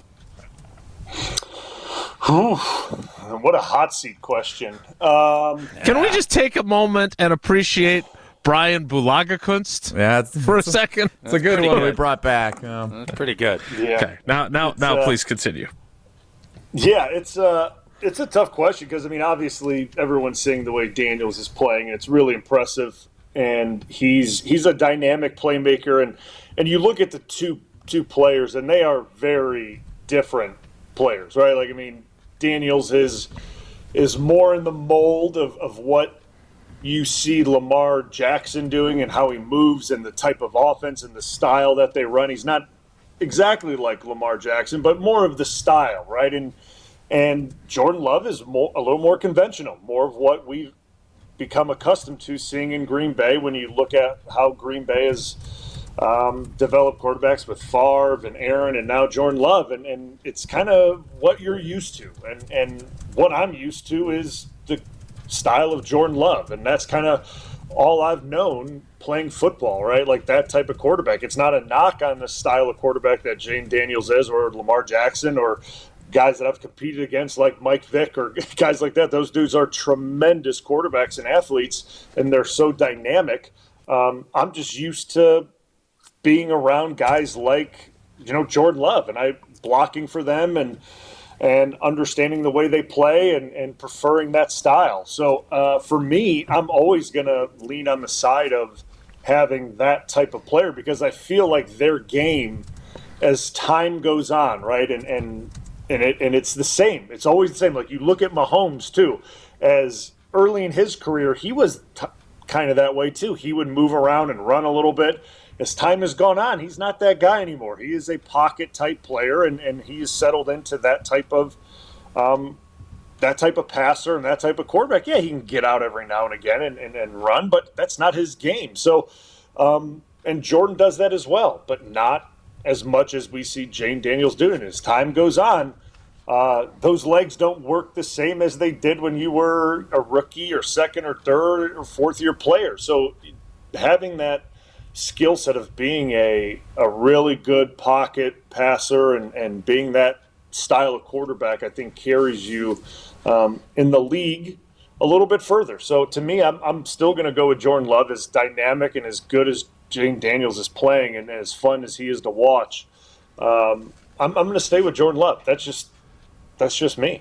Whew. What a hot seat question. Um, Can we just take a moment and appreciate Brian Bulaga-Kunst yeah, it's, for a second? It's a good one good. we brought back. Um, That's pretty good. Yeah. Okay, now, now, It's, now, uh, please continue. Yeah, it's uh, it's a tough question because, I mean, obviously everyone's seeing the way Daniels is playing, and it's really impressive. And he's he's a dynamic playmaker. And, and you look at the two two players, and they are very different players, right? Like, I mean, Daniels is is more in the mold of, of what you see Lamar Jackson doing and how he moves and the type of offense and the style that they run. He's not exactly like Lamar Jackson, but more of the style, right? And and Jordan Love is more, a little more conventional, more of what we've become accustomed to seeing in Green Bay when you look at how Green Bay has um, developed quarterbacks with Favre and Aaron and now Jordan Love. And, and it's kind of what you're used to. And, and what I'm used to is the style of Jordan Love. And that's kind of all I've known playing football, right? Like that type of quarterback. It's not a knock on the style of quarterback that Jane Daniels is or Lamar Jackson or guys that I've competed against like Mike Vick or guys like that. Those dudes are tremendous quarterbacks and athletes, and they're so dynamic. Um, I'm just used to being around guys like, you know, Jordan Love, and I blocking for them and and understanding the way they play and, and preferring that style. So uh, for me, I'm always going to lean on the side of having that type of player because I feel like their game as time goes on, right, and and And it and it's the same. It's always the same. Like you look at Mahomes too, as early in his career, he was t- kind of that way too. He would move around and run a little bit. As time has gone on, he's not that guy anymore. He is a pocket type player, and, and he's settled into that type of um, that type of passer and that type of quarterback. Yeah, he can get out every now and again and, and, and run, but that's not his game. So, um, and Jordan does that as well, but not as much as we see Jane Daniels doing. As time goes on, uh, those legs don't work the same as they did when you were a rookie or second or third or fourth year player. So having that skill set of being a, a really good pocket passer and, and being that style of quarterback, I think carries you um, in the league a little bit further. So to me, I'm, I'm still going to go with Jordan Love, as dynamic and as good as Jane Daniels is playing and as fun as he is to watch. Um, I'm, I'm going to stay with Jordan Love. That's just that's just me.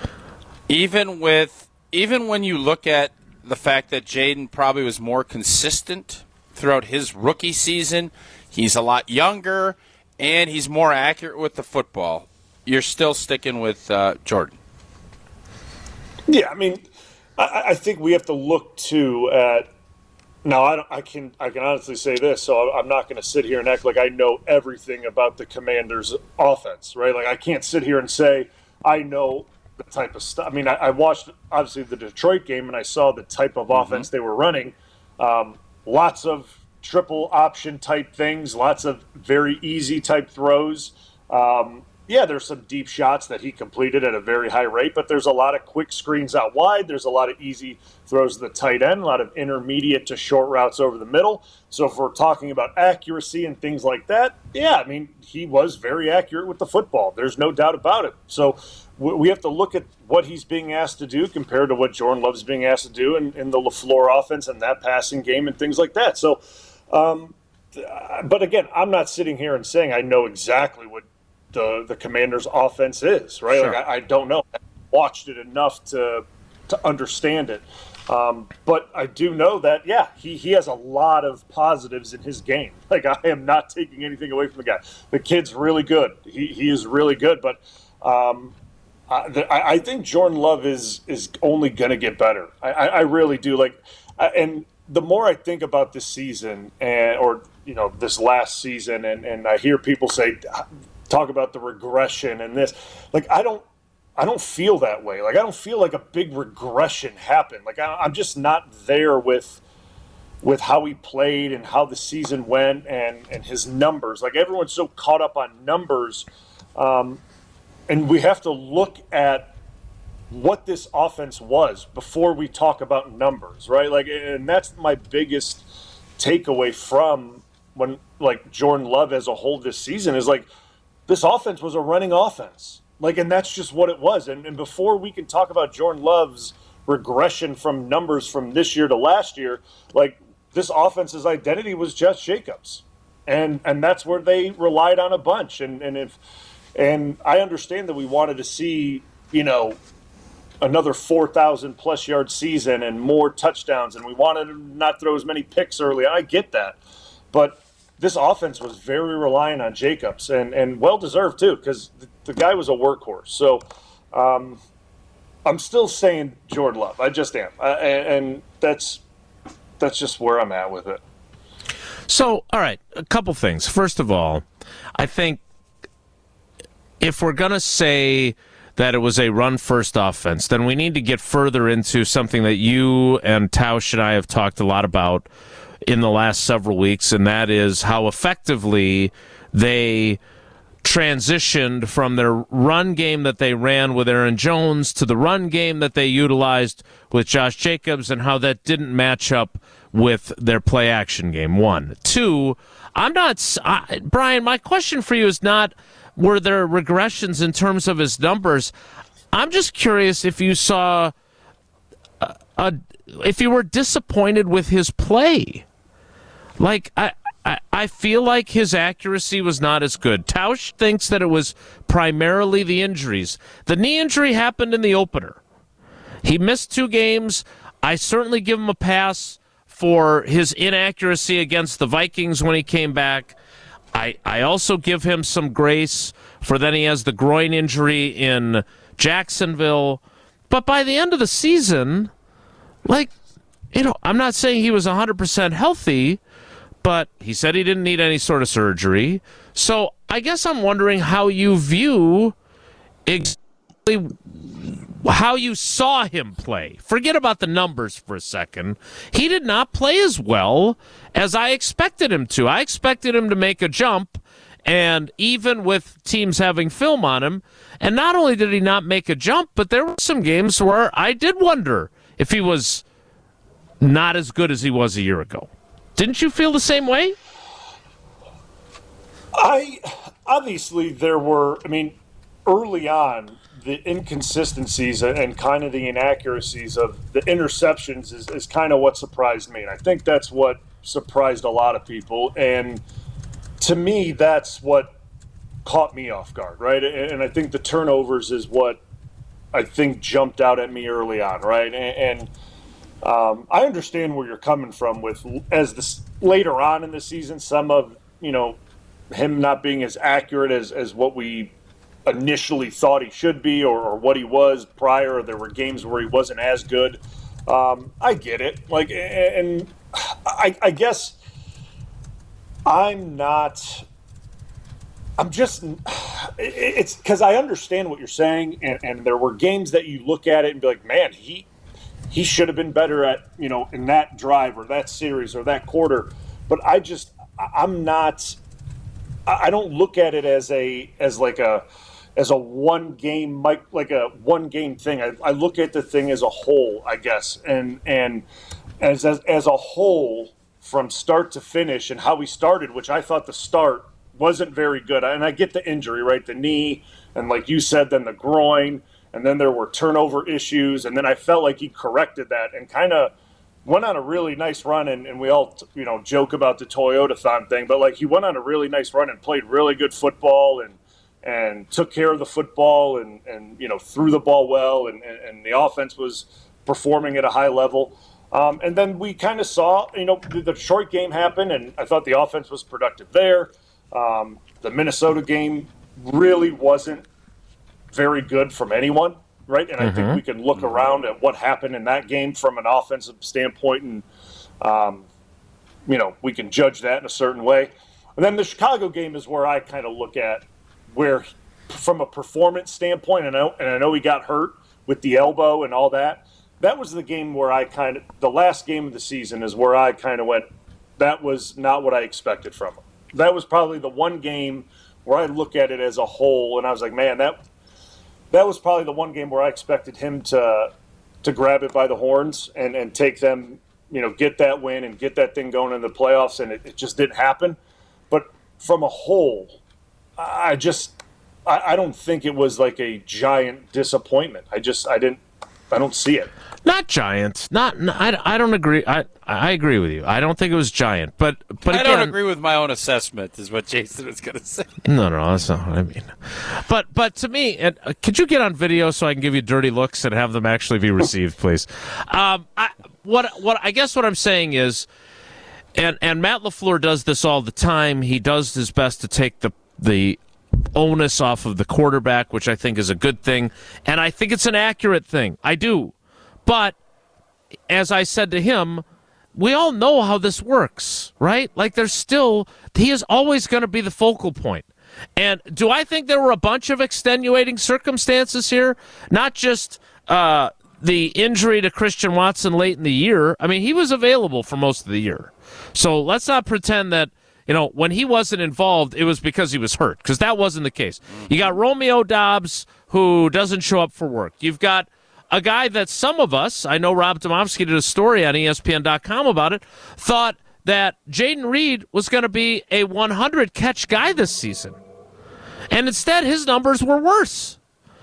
Even with even when you look at the fact that Jaden probably was more consistent throughout his rookie season, he's a lot younger and he's more accurate with the football. You're still sticking with uh, Jordan. Yeah, I mean, I, I think we have to look too at. Now, I, don't, I can I can honestly say this, so I'm not going to sit here and act like I know everything about the Commanders' offense, right? Like, I can't sit here and say I know the type of stuff. I mean, I, I watched, obviously, the Detroit game, and I saw the type of mm-hmm. offense they were running. Um, lots of triple option type things, lots of very easy type throws. Um, yeah, there's some deep shots that he completed at a very high rate, but there's a lot of quick screens out wide. There's a lot of easy throws to the tight end, a lot of intermediate to short routes over the middle. So if we're talking about accuracy and things like that, yeah, I mean, he was very accurate with the football. There's no doubt about it. So we have to look at what he's being asked to do compared to what Jordan Love's being asked to do in, in the LaFleur offense and that passing game and things like that. So, um, but again, I'm not sitting here and saying I know exactly what the the Commanders' offense is, right? Sure. Like I, I don't know. I watched it enough to to understand it. Um, but I do know that, yeah, he, he has a lot of positives in his game. Like, I am not taking anything away from the guy. The kid's really good. He he is really good. But um, I, the, I, I think Jordan Love is is only going to get better. I, I, I really do. Like, I, and the more I think about this season and or, you know, this last season, and, and I hear people say – talk about the regression and this, like, I don't, I don't feel that way. Like, I don't feel like a big regression happened. Like, I, I'm just not there with, with how he played and how the season went and, and his numbers. Like, everyone's so caught up on numbers. Um, and we have to look at what this offense was before we talk about numbers, right? Like, and that's my biggest takeaway from when, like, Jordan Love as a whole this season is like, this offense was a running offense. Like, and that's just what it was. And, and before we can talk about Jordan Love's regression from numbers from this year to last year, like, this offense's identity was Josh Jacobs. And and that's where they relied on a bunch. And and if and I understand that we wanted to see, you know, another four thousand plus yard season and more touchdowns, and we wanted to not throw as many picks early. I get that. But this offense was very reliant on Jacobs, and, and well-deserved too, because the, the guy was a workhorse. So um, I'm still saying Jordan Love. I just am. Uh, and, and that's that's just where I'm at with it. So, all right, a couple things. First of all, I think if we're going to say that it was a run-first offense, then we need to get further into something that you and Tausch and I have talked a lot about in the last several weeks, and that is how effectively they transitioned from their run game that they ran with Aaron Jones to the run game that they utilized with Josh Jacobs, and how that didn't match up with their play-action game, one. Two, I'm not... I, Brian, my question for you is not... were there regressions in terms of his numbers? I'm just curious if you saw, a, a, if you were disappointed with his play. Like, I, I, I feel like his accuracy was not as good. Tausch thinks that it was primarily the injuries. The knee injury happened in the opener. He missed two games. I certainly give him a pass for his inaccuracy against the Vikings when he came back. I, I also give him some grace for then he has the groin injury in Jacksonville. But by the end of the season, like, you know, I'm not saying he was one hundred percent healthy, but he said he didn't need any sort of surgery. So I guess I'm wondering how you view exactly how you saw him play. Forget about the numbers for a second. He did not play as well as I expected him to. I expected him to make a jump, and even with teams having film on him, and not only did he not make a jump, but there were some games where I did wonder if he was not as good as he was a year ago. Didn't you feel the same way? I obviously there were, I mean, early on, the inconsistencies and kind of the inaccuracies of the interceptions is, is kind of what surprised me. And I think that's what surprised a lot of people. And to me, that's what caught me off guard, right? And I think the turnovers is what I think jumped out at me early on, right? And, and um, I understand where you're coming from with, as this later on in the season, some of, you know, him not being as accurate as, as what we initially thought he should be, or, or what he was prior. There were games where he wasn't as good. Um, I get it. Like, and I, I guess I'm not. I'm just. It's because I understand what you're saying, and, and there were games that you look at it and be like, man, he he should have been better at, you know, in that drive or that series or that quarter. But I just I'm not. I don't look at it as a as like a as a one game like a one game thing. I, I look at the thing as a whole, I guess, and and as, as as a whole from start to finish, and how we started, which I thought the start wasn't very good. And I get the injury, right, the knee, and like you said, then the groin, and then there were turnover issues, and then I felt like he corrected that and kind of went on a really nice run, and, and we all, you know, joke about the Toyota-thon thing, but like he went on a really nice run and played really good football and and took care of the football and, and you know, threw the ball well, and, and, and the offense was performing at a high level. Um, and then we kind of saw, you know, the Detroit game happen, and I thought the offense was productive there. Um, the Minnesota game really wasn't very good from anyone. Right, and I mm-hmm. think we can look around at what happened in that game from an offensive standpoint, and um, you know, we can judge that in a certain way. And then the Chicago game is where I kind of look at where, from a performance standpoint, and I, know, and I know he got hurt with the elbow and all that. That was the game where I kind of, the last game of the season is where I kind of went, that was not what I expected from him. That was probably the one game where I look at it as a whole, and I was like, man, that. That was probably the one game where I expected him to to grab it by the horns and, and take them, you know, get that win and get that thing going in the playoffs, and it, it just didn't happen. But from a whole, I just I, I don't think it was like a giant disappointment. I just I didn't I don't see it. Not giant. Not. not I, I don't agree. I I agree with you. I don't think it was giant. But but I again, don't agree with my own assessment. Is what Jason was going to say. No, no, that's not what I mean. But but to me, and, uh, could you get on video so I can give you dirty looks and have them actually be received, please? Um, I, what what I guess what I'm saying is, and and Matt LaFleur does this all the time. He does his best to take the the onus off of the quarterback, which I think is a good thing, and I think it's an accurate thing. I do. But as I said to him, we all know how this works, right? Like there's still, he is always going to be the focal point. And do I think there were a bunch of extenuating circumstances here? Not just uh, the injury to Christian Watson late in the year. I mean, he was available for most of the year. So let's not pretend that, you know, when he wasn't involved, it was because he was hurt, because that wasn't the case. You got Romeo Doubs, who doesn't show up for work. You've got a guy that some of us, I know Rob Domofsky did a story on E S P N dot com about it, thought that Jayden Reed was going to be a one hundred catch guy this season. And instead, his numbers were worse.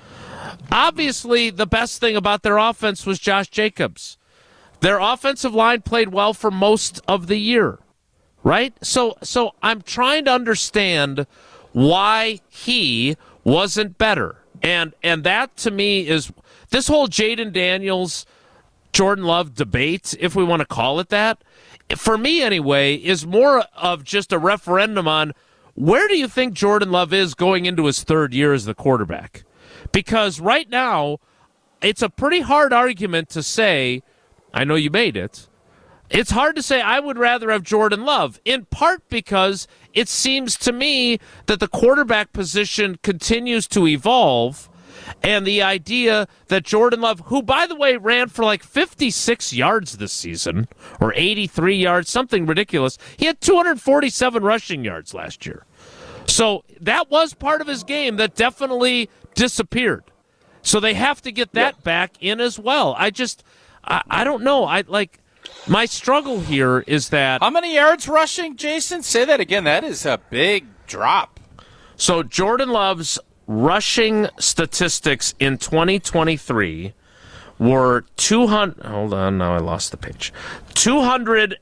Obviously, the best thing about their offense was Josh Jacobs. Their offensive line played well for most of the year, right? So, so I'm trying to understand why he wasn't better. And and that, to me, is this whole Jayden Daniels, Jordan Love debate, if we want to call it that, for me anyway, is more of just a referendum on where do you think Jordan Love is going into his third year as the quarterback? Because right now, it's a pretty hard argument to say, I know you made it, it's hard to say I would rather have Jordan Love, in part because it seems to me that the quarterback position continues to evolve, and the idea that Jordan Love, who, by the way, ran for like fifty-six yards this season, or eighty-three yards, something ridiculous. He had two hundred forty-seven rushing yards last year. So that was part of his game that definitely disappeared. So they have to get that yeah. back in as well. I just, I, I don't know. I like... My struggle here is that... How many yards rushing, Jason? Say that again. That is a big drop. So Jordan Love's rushing statistics in twenty twenty-three were two hundred... Hold on, now I lost the page. two hundred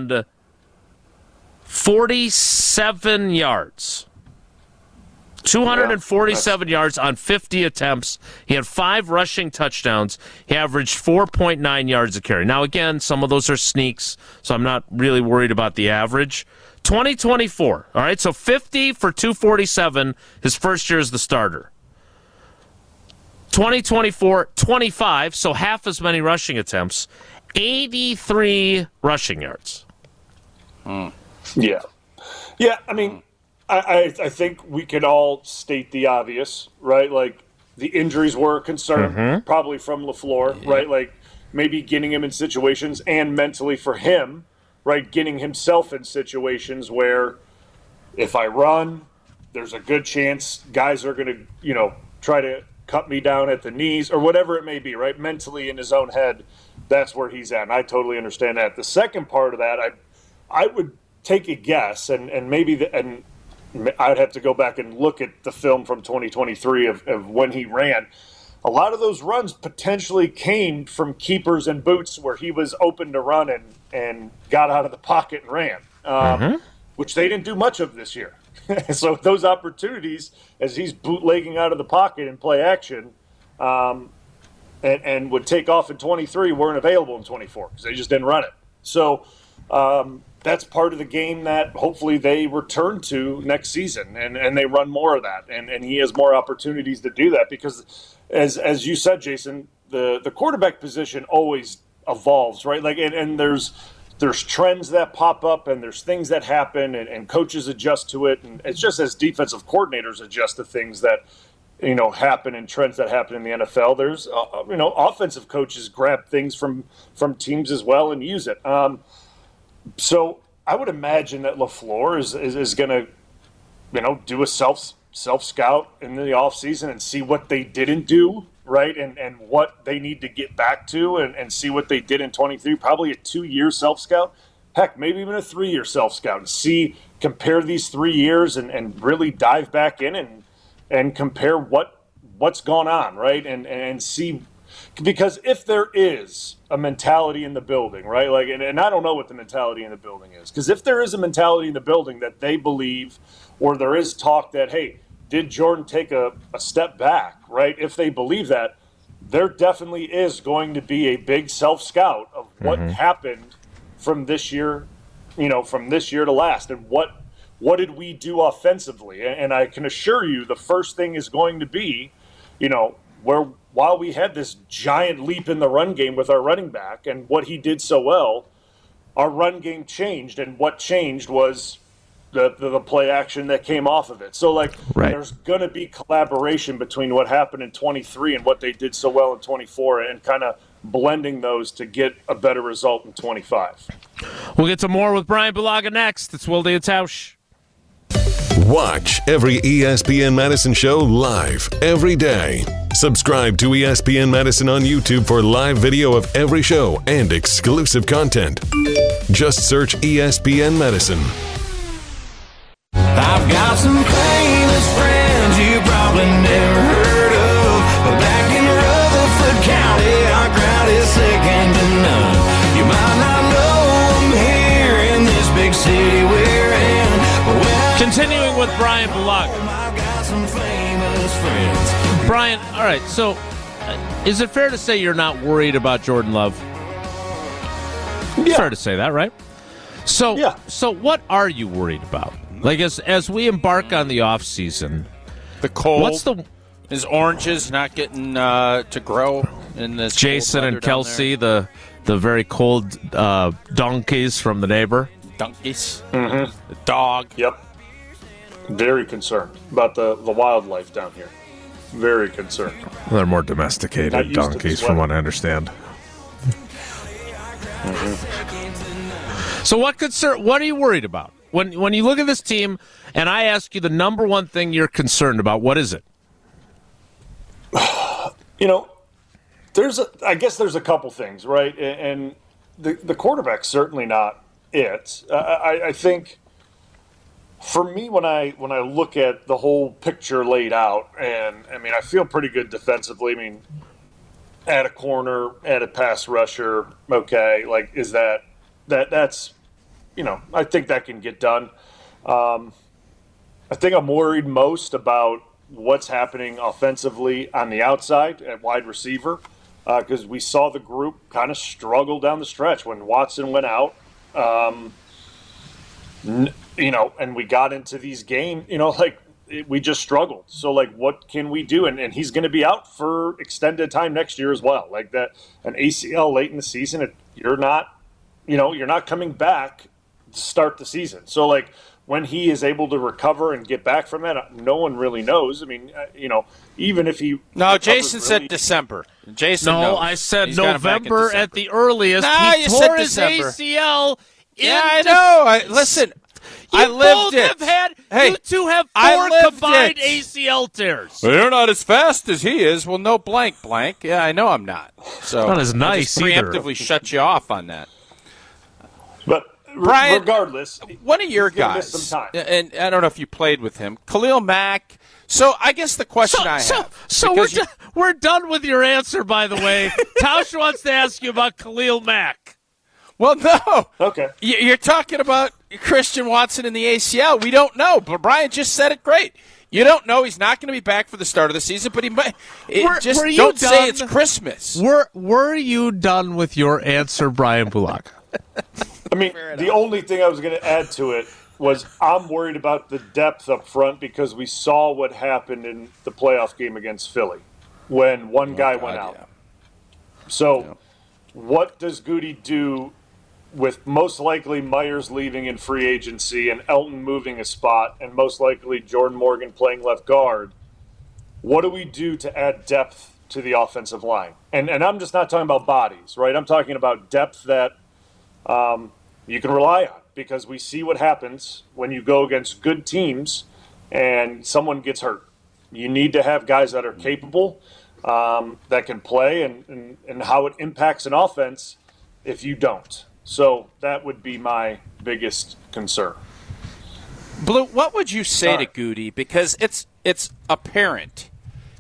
forty-seven yards. two hundred forty-seven yeah, yards on fifty attempts. He had five rushing touchdowns. He averaged four point nine yards a carry. Now, again, some of those are sneaks, so I'm not really worried about the average. twenty twenty-four, all right, so fifty for two forty-seven, his first year as the starter. twenty twenty-four, twenty-five, so half as many rushing attempts, eighty-three rushing yards. Hmm. Yeah. Yeah, I mean... I, I think we could all state the obvious, right? Like, the injuries were a concern, mm-hmm. probably from LaFleur, yeah. right? Like, maybe getting him in situations, and mentally for him, right, getting himself in situations where if I run, there's a good chance guys are going to, you know, try to cut me down at the knees or whatever it may be, right? Mentally in his own head, that's where he's at, and I totally understand that. The second part of that, I I would take a guess, and, and maybe the, and I'd have to go back and look at the film from twenty twenty-three of, of when he ran. A lot of those runs potentially came from keepers and boots where he was open to run and, and got out of the pocket and ran, um, mm-hmm. which they didn't do much of this year. So those opportunities, as he's bootlegging out of the pocket in play action, um, and, and would take off in twenty-three, weren't available in twenty-four because they just didn't run it. So um, that's part of the game that hopefully they return to next season, and, and they run more of that, and, and he has more opportunities to do that because, as as you said, Jason, the, the quarterback position always evolves, right? Like, and, and there's there's trends that pop up, and there's things that happen, and, and coaches adjust to it, and it's just as defensive coordinators adjust to things that you know happen and trends that happen in the N F L. There's uh, you know offensive coaches grab things from from teams as well and use it. Um, So I would imagine that LaFleur is, is, is going to, you know, do a self self scout in the offseason and see what they didn't do, right, and and what they need to get back to, and, and see what they did in twenty-three. Probably a two-year self scout, heck, maybe even a three-year self scout, and see compare these three years and, and really dive back in and and compare what what's gone on, right, and and see Because if there is a mentality in the building, right? Like, and, and I don't know what the mentality in the building is. Because if there is a mentality in the building that they believe, or there is talk that, hey, did Jordan take a, a step back, right? If they believe that, there definitely is going to be a big self-scout of what mm-hmm. happened from this year, you know, from this year to last, and what what did we do offensively? And I can assure you, the first thing is going to be, you know, where while we had this giant leap in the run game with our running back and what he did so well, our run game changed, and what changed was the the, the play action that came off of it. So, like, right. there's going to be collaboration between what happened in twenty-three and what they did so well in twenty-four, and kind of blending those to get a better result in twenty-five. We'll get to more with Brian Bulaga next. It's Wilde and Tausch. Watch every E S P N Madison show live every day. Subscribe to E S P N Madison on YouTube for live video of every show and exclusive content. Just search E S P N Madison. I've got some famous friends you probably never heard of, but back in Rutherford County, our crowd is second to none. You might not know them here in this big city we're in. Continuing with Brian Bulaga. Brian, all right, so uh, is it fair to say you're not worried about Jordan Love? Yeah. Fair to say that, right? So, yeah. so what are you worried about? Like, as as we embark on the offseason, the cold. What's the his oranges not getting uh, to grow in this? Jason and Kelsey, the the very cold uh, donkeys from the neighbor. Donkeys. Mm-hmm. The dog. Yep. Very concerned about the, the wildlife down here. Very concerned. They're more domesticated donkeys, from what I understand. Mm-hmm. So, what concern? What are you worried about when when you look at this team? And I ask you the number one thing you're concerned about. What is it? You know, there's a, I guess there's a couple things, right? And the the quarterback's certainly not it. Uh, I, I think. For me, when I when I look at the whole picture laid out, and I mean, I feel pretty good defensively. I mean, add a corner, add a pass rusher, okay, like is that that that's you know, I think that can get done. Um, I think I'm worried most about what's happening offensively on the outside at wide receiver, because uh, we saw the group kind of struggle down the stretch when Watson went out. Um, n- You know, and we got into these games, you know, like it, we just struggled. So, like, what can we do? And, and he's going to be out for extended time next year as well. Like that, an A C L late in the season, it, you're not, you know, you're not coming back to start the season. So, like, when he is able to recover and get back from that, no one really knows. I mean, uh, you know, even if he no, Jason really, said December. Jason, no, knows. I said He's November at the earliest. No, he you tore said his December. A C L. Yeah, I know. I, listen. You I lived both it. have had, hey, you two have I four lived combined it. A C L tears. Well, you're not as fast as he is. Well, no blank, blank. Yeah, I know I'm not. So not as nice I just either. preemptively shut you off on that. But Brian, regardless, one of your guys, some time. and I don't know if you played with him, Khalil Mack. So I guess the question so, I so, have. So we're, you, do, we're done with your answer, by the way. Tausch wants to ask you about Khalil Mack. Well, no. Okay. You're talking about Christian Watson in the A C L. We don't know, but Brian just said it great. You don't know. He's not going to be back for the start of the season, but he might. It, were, just were you don't done? say it's Christmas. Were Were you done with your answer, Brian Bulaga? I mean, the only thing I was going to add to it was I'm worried about the depth up front because we saw what happened in the playoff game against Philly when one oh, guy God, went out. Yeah. So yeah. what does Goody do with most likely Myers leaving in free agency and Elton moving a spot and most likely Jordan Morgan playing left guard? What do we do to add depth to the offensive line? And and I'm just not talking about bodies, right? I'm talking about depth that um, you can rely on because we see what happens when you go against good teams and someone gets hurt. You need to have guys that are capable, um, that can play, and, and, and how it impacts an offense if you don't. So that would be my biggest concern. Blue, what would you say All to right. Goody? Because it's it's apparent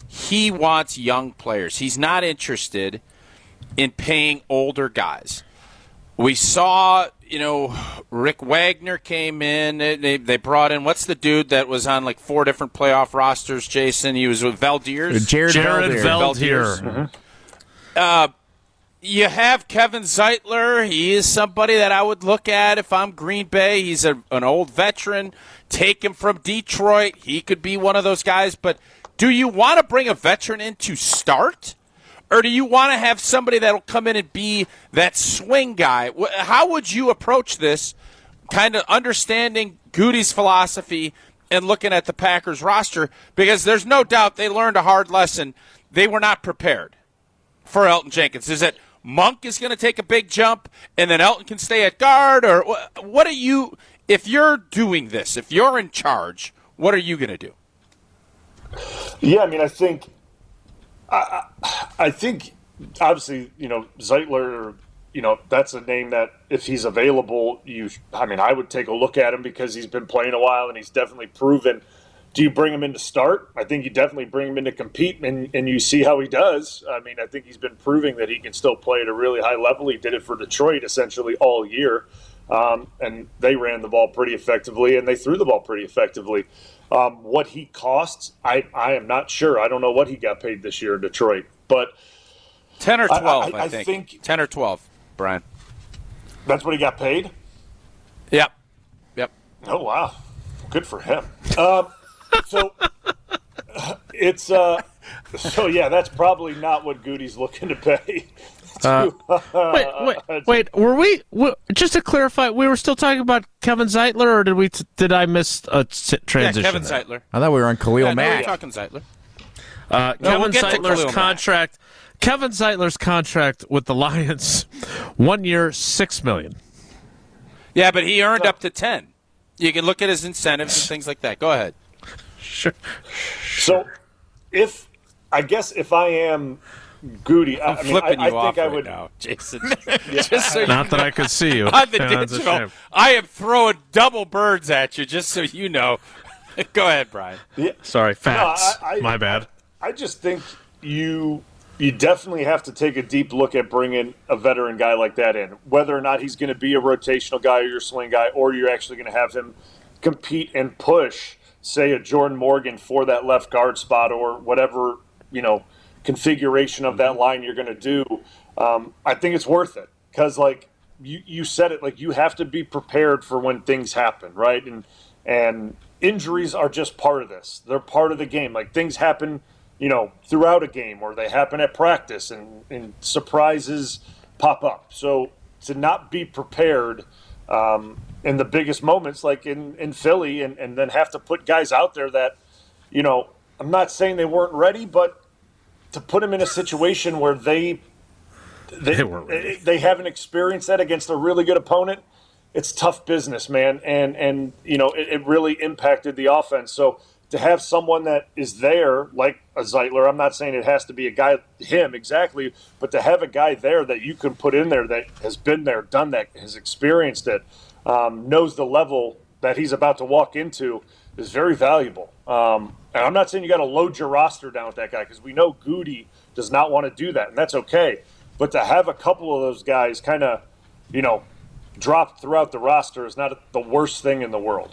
he wants young players. He's not interested in paying older guys. We saw, you know, Rick Wagner came in. They, they brought in, what's the dude that was on like four different playoff rosters, Jason? He was with Valdiers. Jared, Jared Valdier. Valdier. Mm-hmm. Uh, you have Kevin Zeitler. He is somebody that I would look at if I'm Green Bay. He's a, an old veteran. Take him from Detroit. He could be one of those guys. But do you want to bring a veteran in to start? Or do you want to have somebody that will come in and be that swing guy? How would you approach this, kind of understanding Goody's philosophy and looking at the Packers roster? Because there's no doubt they learned a hard lesson. They were not prepared for Elgton Jenkins. Is it Monk is going to take a big jump and then Elgton can stay at guard? Or what are you, if you're doing this, if you're in charge, what are you going to do? Yeah, I mean, I think – I, I think, obviously, you know, Zeitler, you know, that's a name that if he's available, you, I mean, I would take a look at him because he's been playing a while and he's definitely proven. Do you bring him in to start? I think you definitely bring him in to compete, and, and you see how he does. I mean, I think he's been proving that he can still play at a really high level. He did it for Detroit essentially all year, um, and they ran the ball pretty effectively, and they threw the ball pretty effectively. Um, what he costs, I, I am not sure. I don't know what he got paid this year in Detroit, but ten or twelve, I, I, I, I think. think ten or twelve, Brian. That's what he got paid? Yep. Yep. Oh, wow. Good for him. Um, so it's uh, so yeah, that's probably not what Goody's looking to pay. Uh, wait, wait, wait. Were we w- just to clarify? We were still talking about Kevin Zeitler, or did we? T- did I miss a t- transition? Yeah, Kevin there? Zeitler. I thought we were on Khalil yeah, Mack. No, we're talking Zeitler. Uh, No, Kevin we'll get to Zeitler's Khalil contract. Kevin Zeitler's contract with the Lions, one year, six million. Yeah, but he earned up to ten. You can look at his incentives and things like that. Go ahead. Sure. So, if I guess if I am Goody, I, I'm I mean, flipping I, you I off think I right would. now, Jason. Just so you Not that I could see you. on the Yeah, that's a digital, shame. I am throwing double birds at you, just so you know. Go ahead, Brian. Yeah, Sorry, facts. No, I- I- My bad. I just think you you definitely have to take a deep look at bringing a veteran guy like that in, whether or not he's going to be a rotational guy or your swing guy, or you're actually going to have him compete and push, say, a Jordan Morgan for that left guard spot or whatever, you know, configuration of that line you're going to do. Um, I think it's worth it because, like you, you said it, like you have to be prepared for when things happen, right? And and injuries are just part of this. They're part of the game. Like things happen, you know, throughout a game, or they happen at practice, and, and surprises pop up. So to not be prepared um, in the biggest moments, like in, in Philly, and, and then have to put guys out there that, you know, I'm not saying they weren't ready, but to put them in a situation where they they, They weren't ready. they haven't experienced that against a really good opponent, it's tough business, man. And, and you know, it, it really impacted the offense. So to have someone that is there, like a Zeitler, I'm not saying it has to be a guy, him exactly, but to have a guy there that you can put in there that has been there, done that, has experienced it, um, knows the level that he's about to walk into is very valuable. Um, and I'm not saying you got to load your roster down with that guy because we know Goody does not want to do that, and that's okay. But to have a couple of those guys kind of, you know, dropped throughout the roster is not the worst thing in the world.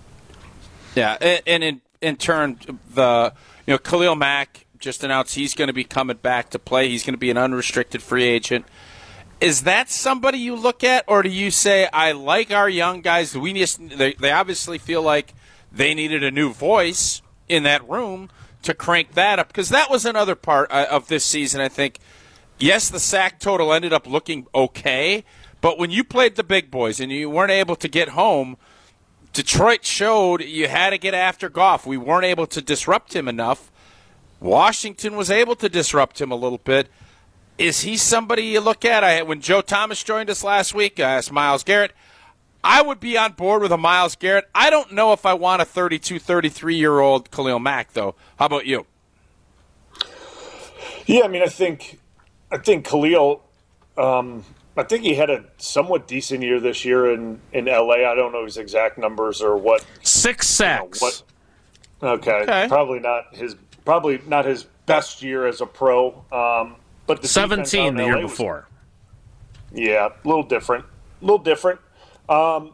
Yeah, and, and in in turn, the you know Khalil Mack just announced he's going to be coming back to play. He's going to be an unrestricted free agent. Is that somebody you look at, or do you say, I like our young guys? We just they, they obviously feel like they needed a new voice in that room to crank that up, because that was another part of this season. I think, yes, the sack total ended up looking okay, but when you played the big boys and you weren't able to get home, Detroit showed you had to get after Goff. We weren't able to disrupt him enough. Washington was able to disrupt him a little bit. Is he somebody you look at? I, when Joe Thomas joined us last week, I asked Myles Garrett. I would be on board with a Myles Garrett. I don't know if I want a thirty-two, thirty-three-year-old Khalil Mack, though. How about you? Yeah, I mean, I think I think Khalil, um, I think he had a somewhat decent year this year in, in L A. I don't know his exact numbers or what. Six You know, sacks. what okay. Okay. Probably not his probably not his best year as a pro. Um, but the seventeen the year L A was, before. Yeah, a little different. A little different. Um,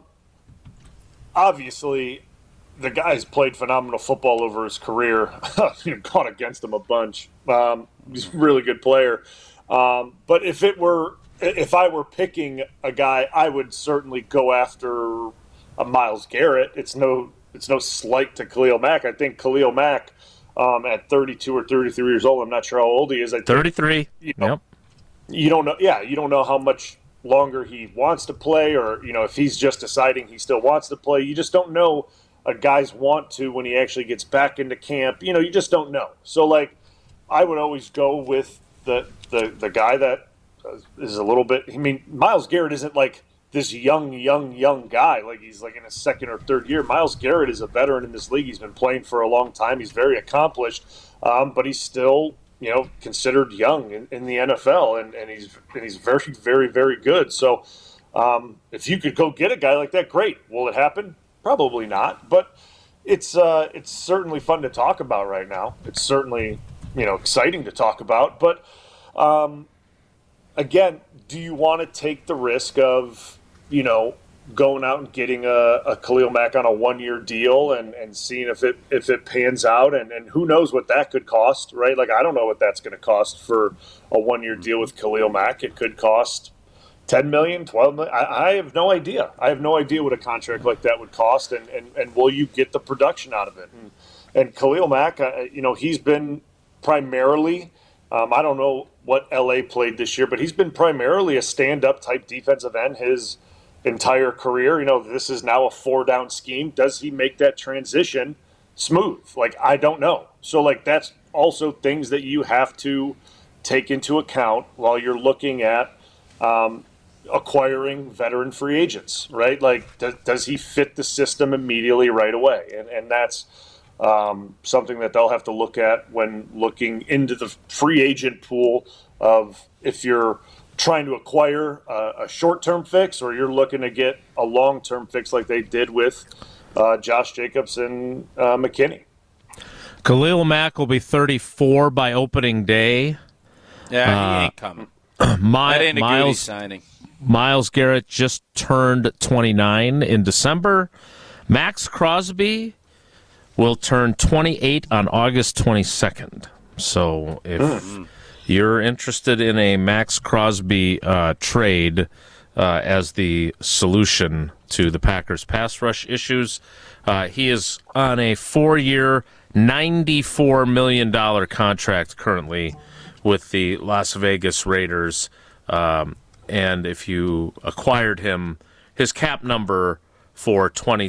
obviously, the guy's played phenomenal football over his career. You've gone against him a bunch. Um, he's a really good player. Um, but if it were, if I were picking a guy, I would certainly go after a Myles Garrett. It's no, it's no slight to Khalil Mack. I think Khalil Mack, um, at thirty-two or thirty-three years old, I'm not sure how old he is. I think, thirty-three. You know, yep. You don't know. Yeah, you don't know how much longer he wants to play, or you know if he's just deciding he still wants to play. You just don't know a guy's want to when he actually gets back into camp. You know, you just don't know. So like, I would always go with the the the guy that is a little bit. I mean, Myles Garrett isn't like this young, young, young guy. Like he's like in his second or third year. Myles Garrett is a veteran in this league. He's been playing for a long time. He's very accomplished, um, but he's still, you know, considered young in, in the N F L, and, and he's and he's very, very, very good. So um, if you could go get a guy like that, great. Will it happen? Probably not. But it's uh, it's certainly fun to talk about right now. It's certainly, you know, exciting to talk about. But um, again, do you want to take the risk of, you know, going out and getting a, a Khalil Mack on a one-year deal and, and seeing if it if it pans out, and, and who knows what that could cost, right? Like, I don't know what that's going to cost for a one-year deal with Khalil Mack. It could cost ten million dollars, twelve million dollars. I, I have no idea. I have no idea what a contract like that would cost, and, and, and will you get the production out of it? And, and Khalil Mack, uh, you know, he's been primarily um, – I don't know what L A played this year, but he's been primarily a stand-up type defensive end his – entire career. You know, this is now a four down scheme. Does he make that transition smooth? Like, I don't know. So like, that's also things that you have to take into account while you're looking at um, acquiring veteran free agents, right? Like, does, does he fit the system immediately right away? And, and that's um, something that they'll have to look at when looking into the free agent pool of if you're trying to acquire a, a short-term fix, or you're looking to get a long-term fix like they did with uh, Josh Jacobs and uh, McKinney. Khalil Mack will be thirty-four by opening day. Yeah, uh, he ain't coming. My, that ain't a Goody Miles, signing. Myles Garrett just turned twenty-nine in December. Max Crosby will turn twenty-eight on August twenty-second. So if... Mm. You're interested in a Max Crosby uh, trade uh, as the solution to the Packers' pass rush issues. Uh, he is on a four-year, ninety-four million dollars contract currently with the Las Vegas Raiders. Um, and if you acquired him, his cap number for twenty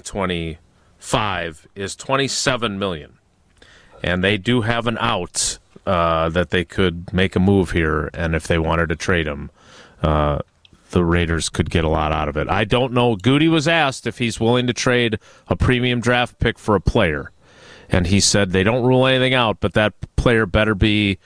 twenty-five is twenty-seven million dollars. And they do have an out Uh, that they could make a move here, and if they wanted to trade him, uh, the Raiders could get a lot out of it. I don't know. Goody was asked if he's willing to trade a premium draft pick for a player, and he said they don't rule anything out, but that player better be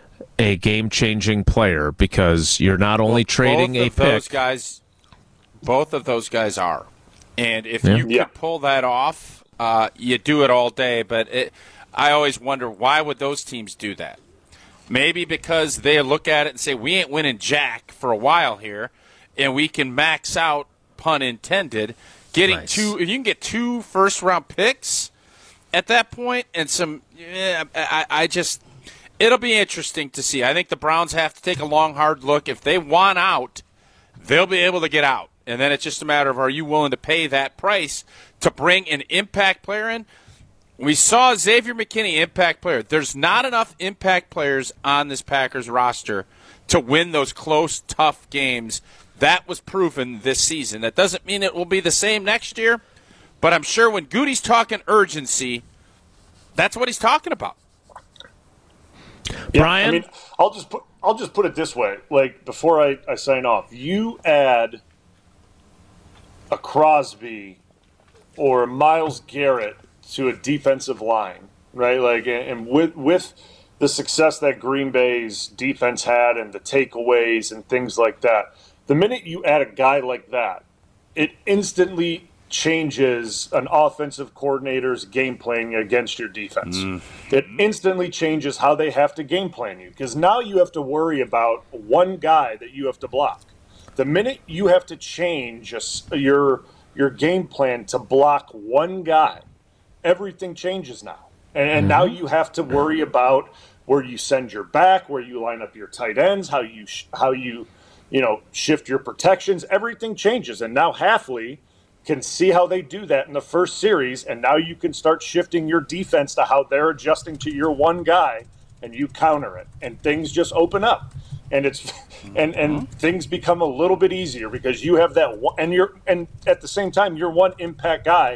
a game-changing player, because you're not only well, trading both a of pick. Those guys, both of those guys are, and if yeah. you yeah. could pull that off, uh, you do it all day. But it. I always wonder, why would those teams do that? Maybe because they look at it and say, we ain't winning jack for a while here, and we can max out, pun intended, getting nice. two. If you can get two first-round picks at that point, and some, yeah, I, I just, it'll be interesting to see. I think the Browns have to take a long, hard look. If they want out, they'll be able to get out. And then it's just a matter of, are you willing to pay that price to bring an impact player in? We saw Xavier McKinney, impact player. There's not enough impact players on this Packers roster to win those close, tough games. That was proven this season. That doesn't mean it will be the same next year, but I'm sure when Goody's talking urgency, that's what he's talking about. Yeah, Brian? I mean, I'll just put I'll just put it this way. Like, before I, I sign off, you add a Crosby or a Myles Garrett to a defensive line, right? Like, and with with the success that Green Bay's defense had and the takeaways and things like that, the minute you add a guy like that, it instantly changes an offensive coordinator's game plan against your defense. Mm. It instantly changes how they have to game plan you, because now you have to worry about one guy that you have to block. The minute you have to change a, your your game plan to block one guy, everything changes now. And, and mm-hmm. now you have to worry about where you send your back, where you line up your tight ends, how you how you you know shift your protections. Everything changes, and now Hafley can see how they do that in the first series, and now you can start shifting your defense to how they're adjusting to your one guy, and you counter it, and things just open up, and it's and and things become a little bit easier because you have that one, and you're and at the same time your one impact guy,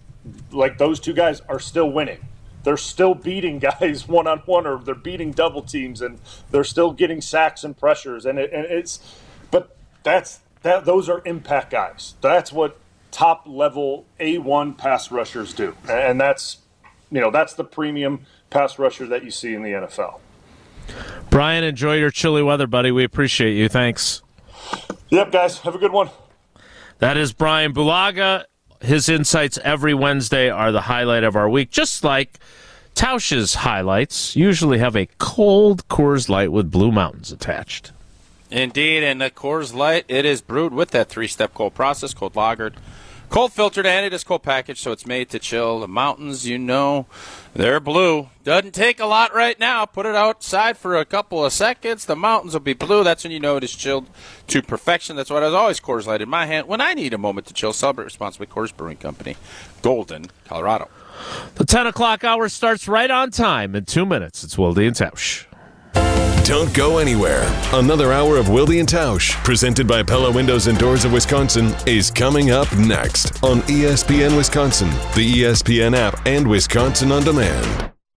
like those two guys, are still winning. They're still beating guys one on one, or they're beating double teams, and they're still getting sacks and pressures, and it, and it's, but that's that those are impact guys. That's what top level A one pass rushers do, and that's you know that's the premium pass rusher that you see in the N F L. Brian, enjoy your chilly weather, buddy. We appreciate you. Thanks. Yep, guys, have a good one. That is Brian Bulaga. His insights every Wednesday are the highlight of our week, just like Tausch's highlights usually have a cold Coors Light with Blue Mountains attached. Indeed, and the Coors Light, it is brewed with that three-step cold process, cold lagered, cold filtered, and it is cold packaged, so it's made to chill. The mountains, you know, they're blue. Doesn't take a lot right now. Put it outside for a couple of seconds. The mountains will be blue. That's when you know it is chilled to perfection. That's why there's always Coors Light in my hand when I need a moment to chill. Celebrate responsibly. Coors Brewing Company, Golden, Colorado. The ten o'clock hour starts right on time. In two minutes, it's Wilde and Tausch. Don't go anywhere. Another hour of Wilde and Tausch, presented by Pella Windows and Doors of Wisconsin, is coming up next on E S P N Wisconsin, the E S P N app, and Wisconsin On Demand.